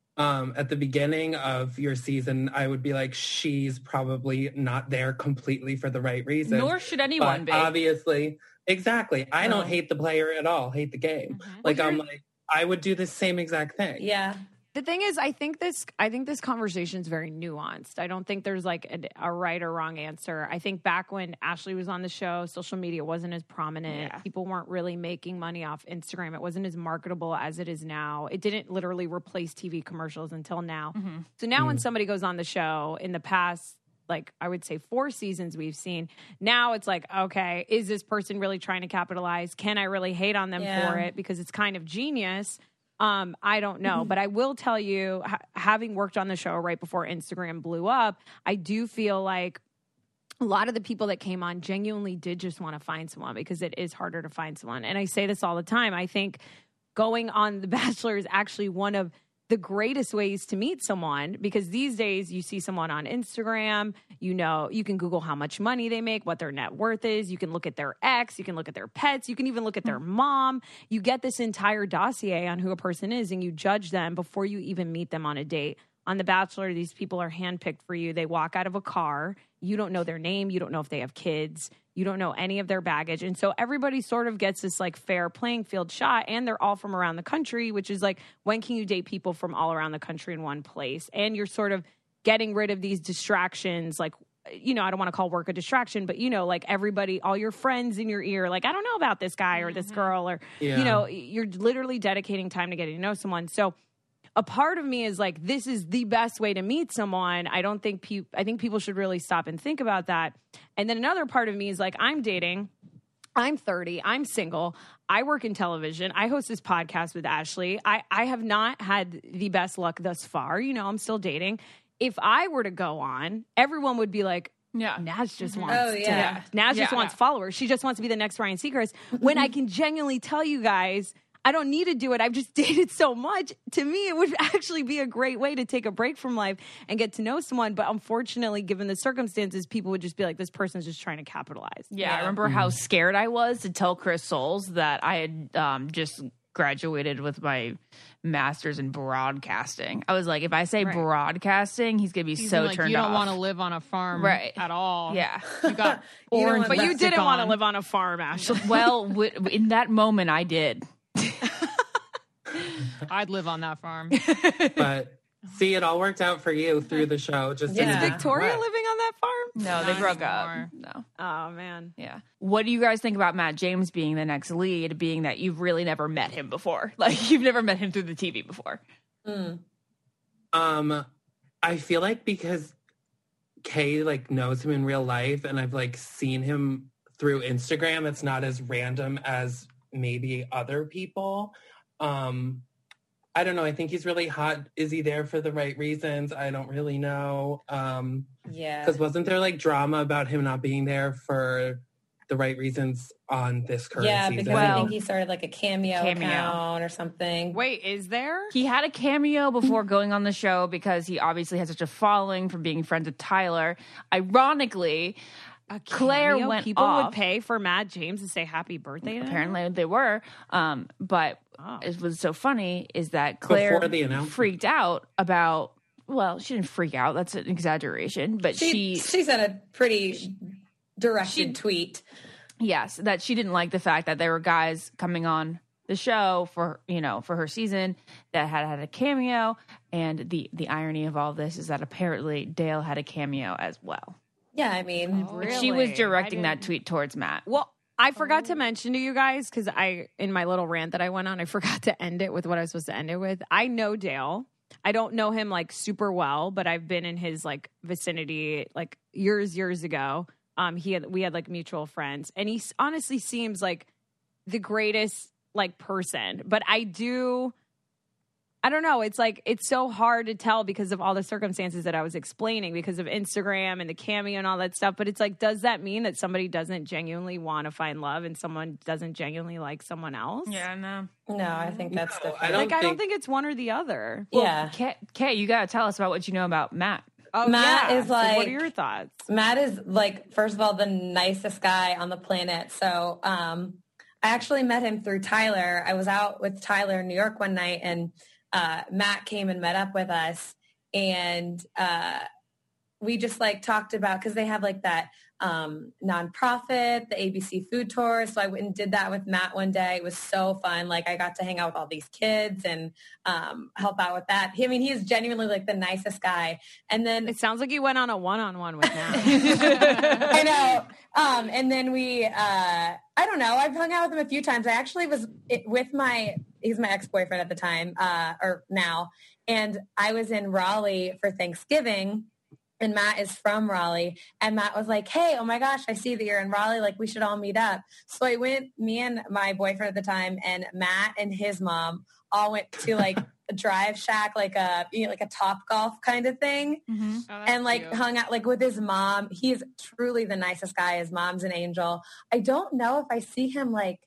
um at the beginning of your season, I would be like, she's probably not there completely for the right reason. Nor should anyone but be. Obviously, exactly. I no. don't hate the player at all, hate the game. Mm-hmm. Like, well, I'm like, I would do the same exact thing. Yeah. The thing is, I think this I think this conversation is very nuanced. I don't think there's like a, a right or wrong answer. I think back when Ashley was on the show, social media wasn't as prominent. Yeah. People weren't really making money off Instagram. It wasn't as marketable as it is now. It didn't literally replace T V commercials until now. Mm-hmm. So now mm-hmm. when somebody goes on the show, in the past, like I would say four seasons we've seen, now it's like, okay, is this person really trying to capitalize? Can I really hate on them yeah. for it? Because it's kind of genius. Um, I don't know, but I will tell you, ha- having worked on the show right before Instagram blew up, I do feel like a lot of the people that came on genuinely did just want to find someone, because it is harder to find someone. And I say this all the time. I think going on The Bachelor is actually one of the greatest ways to meet someone, because these days you see someone on Instagram, you know, you can Google how much money they make, what their net worth is. You can look at their ex, you can look at their pets, you can even look at their mom. You get this entire dossier on who a person is, and you judge them before you even meet them on a date. On The Bachelor, these people are handpicked for you. They walk out of a car. You don't know their name. You don't know if they have kids. You don't know any of their baggage. And so everybody sort of gets this like fair playing field shot, and they're all from around the country, which is like, when can you date people from all around the country in one place? And you're sort of getting rid of these distractions. Like, you know, I don't want to call work a distraction, but, you know, like everybody, all your friends in your ear, like, I don't know about this guy or this girl, or, yeah. you know, you're literally dedicating time to getting to know someone. So a part of me is like, this is the best way to meet someone. I don't think pe- I think people should really stop and think about that. And then another part of me is like, I'm dating. I'm thirty. I'm single. I work in television. I host this podcast with Ashley. I, I have not had the best luck thus far. You know, I'm still dating. If I were to go on, everyone would be like, yeah, Naz just Mm-hmm. wants oh, yeah. to, Naz just yeah, wants yeah. followers. She just wants to be the next Ryan Seacrest. When I can genuinely tell you guys, I don't need to do it. I've just dated so much. To me, it would actually be a great way to take a break from life and get to know someone. But unfortunately, given the circumstances, people would just be like, this person's just trying to capitalize. Yeah, I remember how scared I was to tell Chris Soules that I had um, just graduated with my master's in broadcasting. I was like, if I say Right. broadcasting, he's going to be He's so like, turned you don't off. want to live on a farm Right. at all. Yeah. You got You don't orange want- but you lipstick didn't want to on. live on a farm, Ashley. Well, w- in that moment, I did. I'd live on that farm. But see, it all worked out for you through the show. Just Is in a Victoria different way. living on that farm? No, they Not broke anymore. up. No. Oh, man. Yeah. What do you guys think about Matt James being the next lead, being that you've really never met him before? Like, you've never met him through the T V before. Mm. Um, I feel like because Kay like knows him in real life, and I've like seen him through Instagram, it's not as random as maybe other people. Um, I don't know. I think he's really hot. Is he there for the right reasons? I don't really know. Um, Yeah. because wasn't there like drama about him not being there for the right reasons on this current Yeah, season? because I think he started like a cameo, Cameo. account or something. Wait, is there? He had a cameo before going on the show because he obviously has such a following from being friends with Tyler. Ironically, Claire Cameo? went People off. would pay for Matt James to say happy birthday to him? Apparently they were. Um, but it was so funny is that Claire Before the announcement. freaked out about, well, she didn't freak out. That's an exaggeration. But She, she, she sent a pretty directed tweet. yes, that she didn't like the fact that there were guys coming on the show for, you know, for her season that had had a cameo. And the, the irony of all this is that apparently Dale had a cameo as well. Yeah, I mean, But she was Really? directing I that tweet towards Matt. Well, I forgot to mention to you guys, because I, in my little rant that I went on, I forgot to end it with what I was supposed to end it with. I know Dale. I don't know him like super well, but I've been in his like vicinity like years, years ago. Um, he had, we had like mutual friends, and he s- honestly seems like the greatest like person. But I do, I don't know. It's like, it's so hard to tell because of all the circumstances that I was explaining, because of Instagram and the cameo and all that stuff. But it's like, does that mean that somebody doesn't genuinely want to find love and someone doesn't genuinely like someone else? Yeah, no. No, I think that's No, different. I don't Like, I don't think- think it's one or the other. Yeah. Kay, Kay, you got to tell us about what you know about Matt. Oh, Matt yeah. is So what like- are your thoughts? Matt is like, first of all, the nicest guy on the planet. So um, I actually met him through Tyler. I was out with Tyler in New York one night, and uh, Matt came and met up with us. And uh, we just like talked about, because they have like that um, nonprofit, the A B C food tour. So I went and did that with Matt one day. It was so fun. Like, I got to hang out with all these kids and um, help out with that. I mean, he is genuinely like the nicest guy. And then It sounds like you went on a one-on-one with Matt. I know. Um, and then we, uh, I don't know. I've hung out with him a few times. I actually was it, with my, he's my ex-boyfriend at the time, uh, or now. And I was in Raleigh for Thanksgiving, and Matt is from Raleigh. And Matt was like, hey, oh my gosh, I see that you're in Raleigh. Like, we should all meet up. So I went, me and my boyfriend at the time, and Matt and his mom all went to like a Drive Shack, like a, you know, like a Top Golf kind of thing. Mm-hmm. Oh, And like hung out like with his mom. He's truly the nicest guy. His mom's an angel. I don't know if I see him like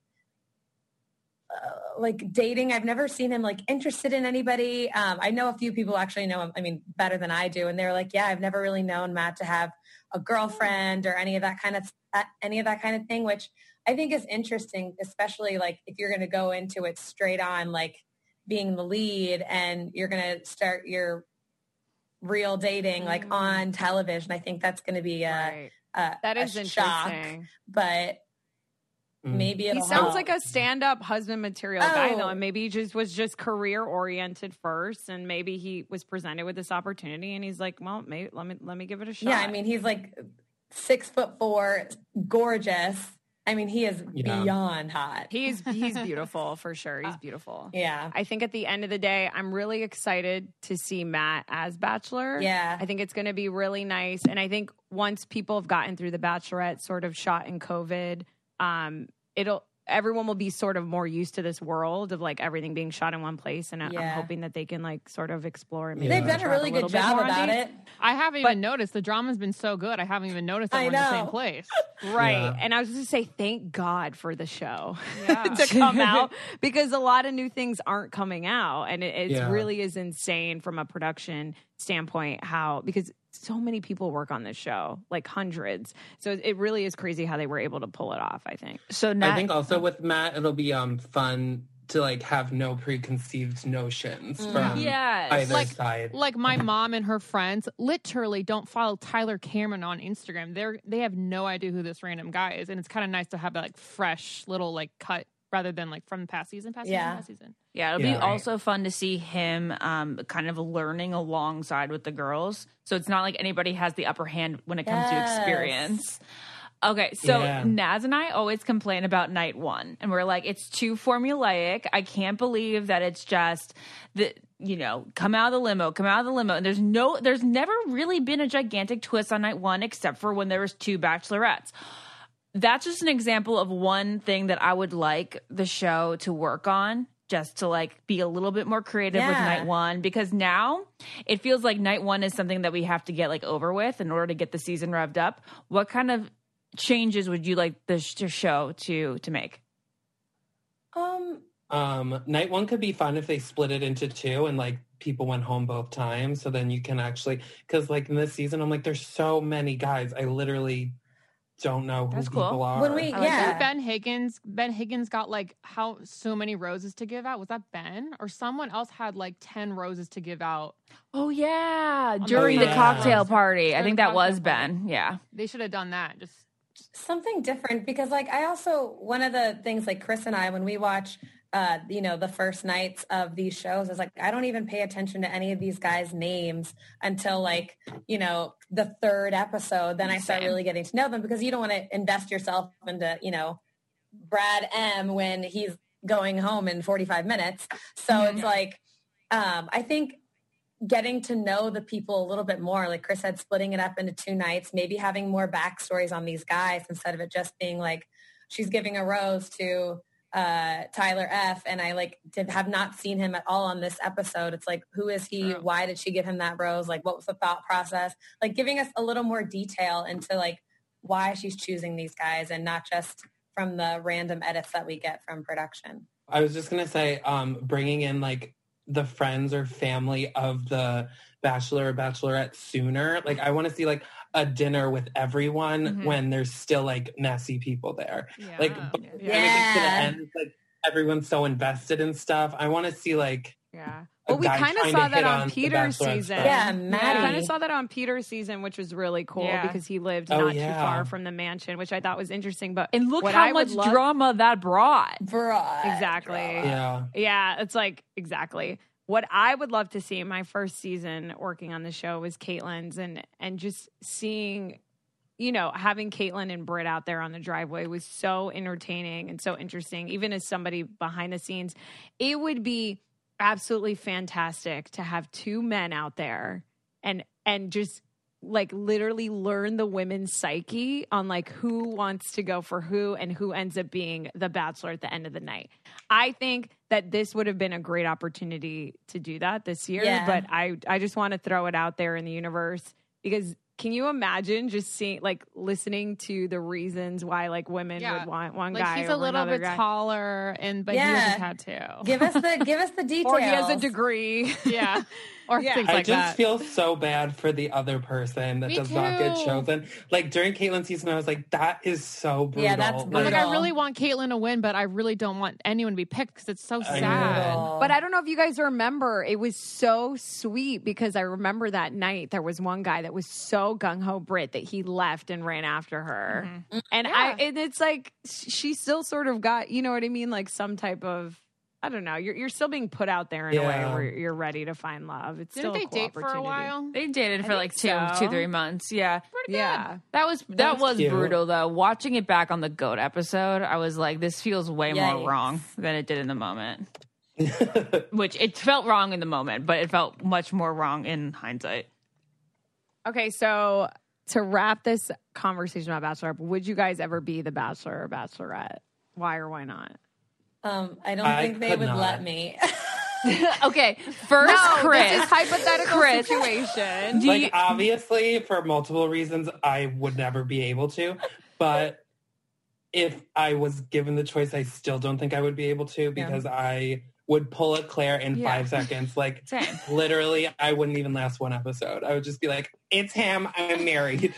uh, like dating. I've never seen him like interested in anybody. Um, I know a few people actually know him, I mean, better than I do. And they're like, yeah, I've never really known Matt to have a girlfriend or any of that kind of uh, any of that kind of thing, which I think is interesting, especially like if you're going to go into it straight on, like being the lead, and you're going to start your real dating like Mm. on television. I think that's going to be a, Right. a That is a shock, interesting. but Mm. maybe He it'll sounds help. like a stand-up husband material guy, though, Oh. and maybe he just was just career-oriented first, and maybe he was presented with this opportunity, and he's like, "Well, maybe let me let me give it a shot." Yeah, I mean, he's like six foot four, gorgeous, I mean, he is yeah. beyond hot. He's he's beautiful for sure. He's beautiful. Yeah. I think at the end of the day, I'm really excited to see Matt as Bachelor. Yeah. I think it's going to be really nice. And I think once people have gotten through the Bachelorette sort of shot in COVID, um, it'll everyone will be sort of more used to this world of like everything being shot in one place. And yeah. I'm hoping that they can like sort of explore. And maybe They've done a really a good job about it. I haven't but, even noticed. The drama's been so good. I haven't even noticed that we're in the same place. Right. Yeah. And I was just going to say, thank God for the show yeah. to come out because a lot of new things aren't coming out. And it it's yeah. really is insane from a production standpoint how, because so many people work on this show, like hundreds. So it really is crazy how they were able to pull it off, I think. So Nat- I think also with Matt, it'll be um fun to like have no preconceived notions from yes. either like, side. Like my mom and her friends literally don't follow Tyler Cameron on Instagram. They're they have no idea who this random guy is. And it's kind of nice to have that like fresh little like cut rather than like from the past season, past yeah. season, past season. Yeah, it'll yeah, be right. also fun to see him um, kind of learning alongside with the girls. So it's not like anybody has the upper hand when it comes yes. to experience. Okay, so yeah. Naz and I always complain about night one. And we're like, it's too formulaic. I can't believe that it's just, the you know, come out of the limo, come out of the limo. And there's no, there's never really been a gigantic twist on night one except for when there was two bachelorettes. That's just an example of one thing that I would like the show to work on, just to like be a little bit more creative yeah. with night one, because now it feels like night one is something that we have to get like over with in order to get the season revved up. What kind of changes would you like the sh- show to to make? Um, um, night one could be fun if they split it into two and like people went home both times, so then you can actually, because like in this season, I'm like, there's so many guys. I literally don't know who That's people cool. are. When we, I yeah. like Ben Higgins. Ben Higgins got like how so many roses to give out. Was that Ben or someone else had like ten roses to give out? Oh yeah, during oh, yeah. the cocktail party. During I think that was Ben. Party. Yeah, they should have done that. Just something different because like I also one of the things like Chris and I when we watch. Uh, you know, the first nights of these shows is like, I don't even pay attention to any of these guys' names until like, you know, the third episode. Then I start really getting to know them because you don't want to invest yourself into, you know, Brad M when he's going home in forty-five minutes. So mm-hmm. it's like, um, I think getting to know the people a little bit more, like Chris said, splitting it up into two nights, maybe having more backstories on these guys instead of it just being like, she's giving a rose to uh Tyler F and I like did have not seen him at all on this episode. It's like, who is he? Oh. Why did she give him that rose? Like, what was the thought process? Like giving us a little more detail into like why she's choosing these guys and not just from the random edits that we get from production. I was just gonna say um bringing in like the friends or family of the bachelor or bachelorette sooner. Like I want to see like a dinner with everyone mm-hmm. when there's still like messy people there. Yeah. Like yeah. everything's gonna end. Like everyone's so invested in stuff. I want to see like yeah. Well, we kind of saw that on, on Peter's season. Yeah, Maddie. We kind of saw that on Peter's season, which was really cool yeah. because he lived oh, not yeah. too far from the mansion, which I thought was interesting. But and look how I much love... drama that brought. Brought exactly. Drama. Yeah, yeah. It's like exactly. What I would love to see in my first season working on the show was Caitlin's and and just seeing, you know, having Caitlin and Britt out there on the driveway was so entertaining and so interesting. Even as somebody behind the scenes, it would be absolutely fantastic to have two men out there and and just like literally learn the women's psyche on like who wants to go for who and who ends up being the bachelor at the end of the night. I think that this would have been a great opportunity to do that this year, yeah. but I I just want to throw it out there in the universe because can you imagine just seeing, like, listening to the reasons why, like, women yeah. would want one like guy he's over a little another bit guy. taller, and but yeah. he has a tattoo. Give us the give us the details. Or he has a degree. Yeah. Or yeah. things I like just that. feel so bad for the other person that Me does too. not get chosen. Like during Caitlin's season, I was like, that is so brutal. Yeah, that's I'm brutal. like, I really want Caitlyn to win, but I really don't want anyone to be picked because it's so I sad. know. But I don't know if you guys remember, it was so sweet because I remember that night there was one guy that was so gung-ho Brit that he left and ran after her. Mm-hmm. And yeah. I, and it's like she still sort of got, you know what I mean? Like some type of I don't know. You're you're still being put out there in Yeah. a way where you're ready to find love. It's Didn't still a they cool date for a opportunity. while? They dated for I like two, think so. two, three months. Yeah, Pretty Yeah. good. that was that, That was was cute. brutal though. Watching it back on the goat episode, I was like, this feels way Yikes. more wrong than it did in the moment. Which it felt wrong in the moment, but it felt much more wrong in hindsight. Okay, so to wrap this conversation about Bachelor, would you guys ever be the Bachelor or Bachelorette? Why or why not? Um, I don't I think they could would not. let me. Okay, first, No, Chris. this is hypothetical Chris. situation. Do like, you- obviously, for multiple reasons, I would never be able to. But if I was given the choice, I still don't think I would be able to because I would pull a Claire in Yeah. five seconds. Like, Same. literally, I wouldn't even last one episode. I would just be like, it's him. I'm married.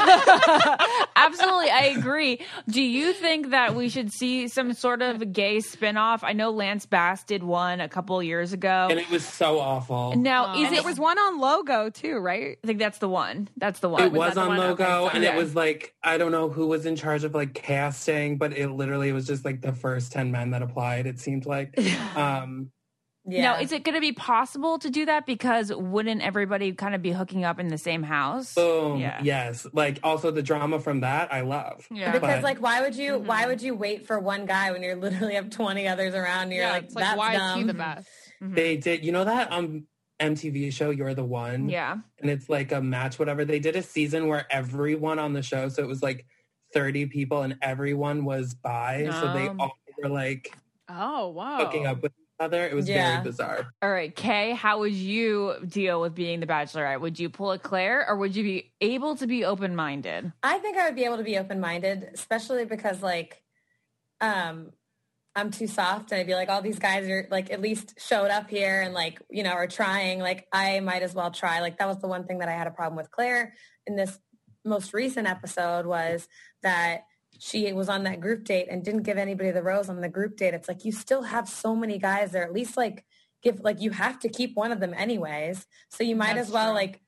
Absolutely, I agree. Do you think that we should see some sort of gay spinoff? I know Lance Bass did one a couple years ago. And it was so awful. Now, is And it? there was one on Logo too, right? I think that's the one. That's the one. It was was that the on one? Logo, Okay, and sorry. it was like, I don't know who was in charge of like casting, but it literally was just like the first ten men that applied, it seemed like. Um, Yeah. Now, is it going to be possible to do that? Because wouldn't everybody kind of be hooking up in the same house? boom. Yeah. Yes. Like, also the drama from that, I love. Yeah. Because But- like, why would you? Mm-hmm. Why would you wait for one guy when you literally have twenty others around? And you're Yeah, like, it's like, that's why dumb. is he the best? They did, you know that um M T V show, You're the One? Yeah. And it's like a match, whatever. They did a season where everyone on the show, so it was like thirty people and everyone was bi. So they Um. all were like Oh, wow. hooking up with each other. It was Yeah. very bizarre. All right, Kay, how would you deal with being the Bachelorette? Would you pull a Claire, or would you be able to be open minded? I think I would be able to be open minded, especially because like, um, I'm too soft, and I'd be like, all these guys are like at least showed up here and like you know are trying. Like I might as well try. Like that was the one thing that I had a problem with Claire in this most recent episode was that she was on that group date and didn't give anybody the rose on the group date. It's like you still have so many guys there. At least like give like you have to keep one of them anyways. So you might That's as well true. like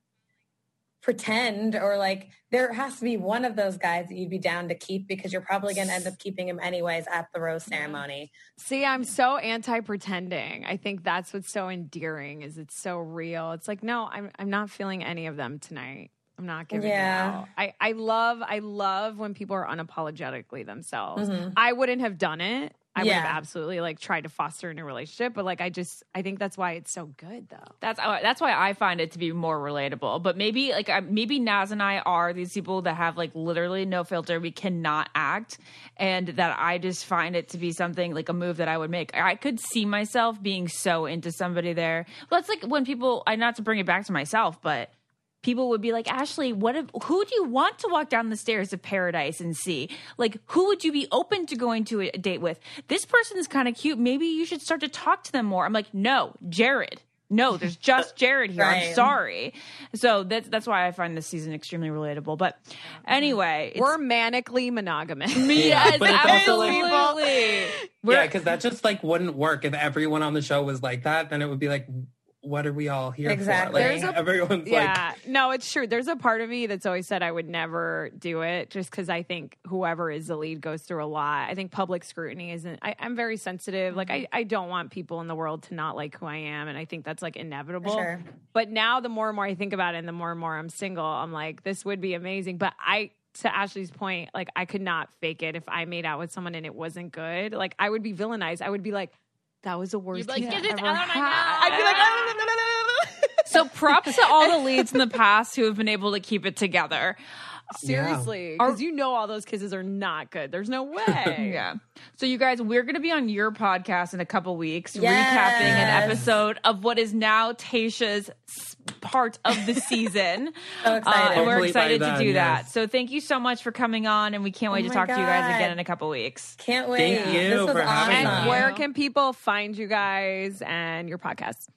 pretend or like there has to be one of those guys that you'd be down to keep because you're probably going to end up keeping him anyways at the rose ceremony. See, I'm so anti-pretending. I think that's what's so endearing is it's so real. It's like, no, I'm I'm not feeling any of them tonight. I'm not giving Yeah. it out. I, I love I love when people are unapologetically themselves. Mhm. I wouldn't have done it. I would Yeah. have absolutely like tried to foster a new relationship, but like I just I think that's why it's so good though. That's that's why I find it to be more relatable. But maybe like uh, maybe Naz and I are these people that have like literally no filter. We cannot act, and that I just find it to be something like a move that I would make. I could see myself being so into somebody there. But it's like when people, I not to bring it back to myself, but people would be like, Ashley, what if, who do you want to walk down the stairs of paradise and see? Like, who would you be open to going to a date with? This person is kind of cute. Maybe you should start to talk to them more. I'm like, no, Jared. No, there's just Jared here. I'm Right. sorry. So that's that's why I find this season extremely relatable. But anyway, it's, We're manically monogamous. yes, but it's also like- absolutely. We're- Yeah, because that just like wouldn't work. If everyone on the show was like that, then it would be like, what are we all here Exactly. for? Like, There's a- everyone's Yeah, no, it's true. There's a part of me that's always said I would never do it just because I think whoever is the lead goes through a lot. I think public scrutiny isn't, I, I'm very sensitive. Like, I, I don't want people in the world to not like who I am. And I think that's like inevitable. Sure. But now the more and more I think about it and the more and more I'm single, I'm like, this would be amazing. But I, to Ashley's point, like, I could not fake it if I made out with someone and it wasn't good. Like, I would be villainized. I would be like, that was the worst You'd be like, kiss "Get I've it ever out of my had." mouth. I'd be like, no, no, no, no, no, no. so props to all the leads in the past who have been able to keep it together. Seriously, because you know all those kisses are not good. There's no way. Yeah. So you guys, we're going to be on your podcast in a couple weeks, Yes. recapping an episode of what is now Tayshia's s- part of the season. So Uh, excited. and we're Hopefully excited by to then, do that. yes. So thank you so much for coming on, and we can't wait Oh to my talk to you guys God. again in a couple weeks. Can't wait. Thank you This was for having awesome. us. And where can people find you guys and your podcast?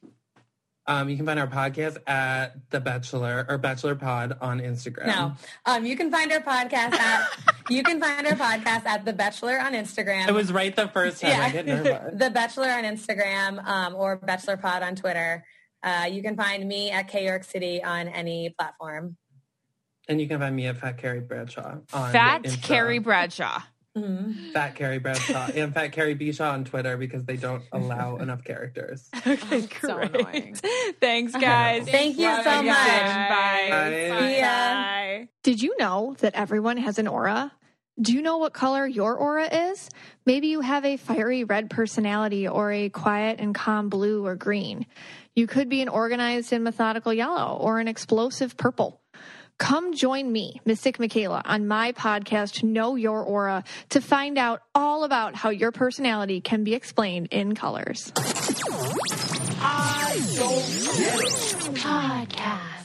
Um, you can find our podcast at The Bachelor or Bachelor Pod on Instagram. No, um, you can find our podcast at you can find our podcast at The Bachelor on Instagram. It was right the first time. I get nervous. The Bachelor on Instagram um, or Bachelor Pod on Twitter. Uh, you can find me at K York City on any platform. And you can find me at Fat Carrie Bradshaw. On Fat Insta. Carrie Bradshaw. Mm-hmm. Fat Carrie Bradshaw and Fat Carrie Bishaw on Twitter because they don't allow enough characters. Okay, great. So annoying. Thanks, guys. Thank you Bye, so much. Bye. Bye. See ya. Bye. Did you know that everyone has an aura? Do you know what color your aura is? Maybe you have a fiery red personality or a quiet and calm blue or green. You could be an organized and methodical yellow or an explosive purple. Come join me, Mystic Michaela, on my podcast, Know Your Aura, to find out all about how your personality can be explained in colors. I don't get it. Podcast.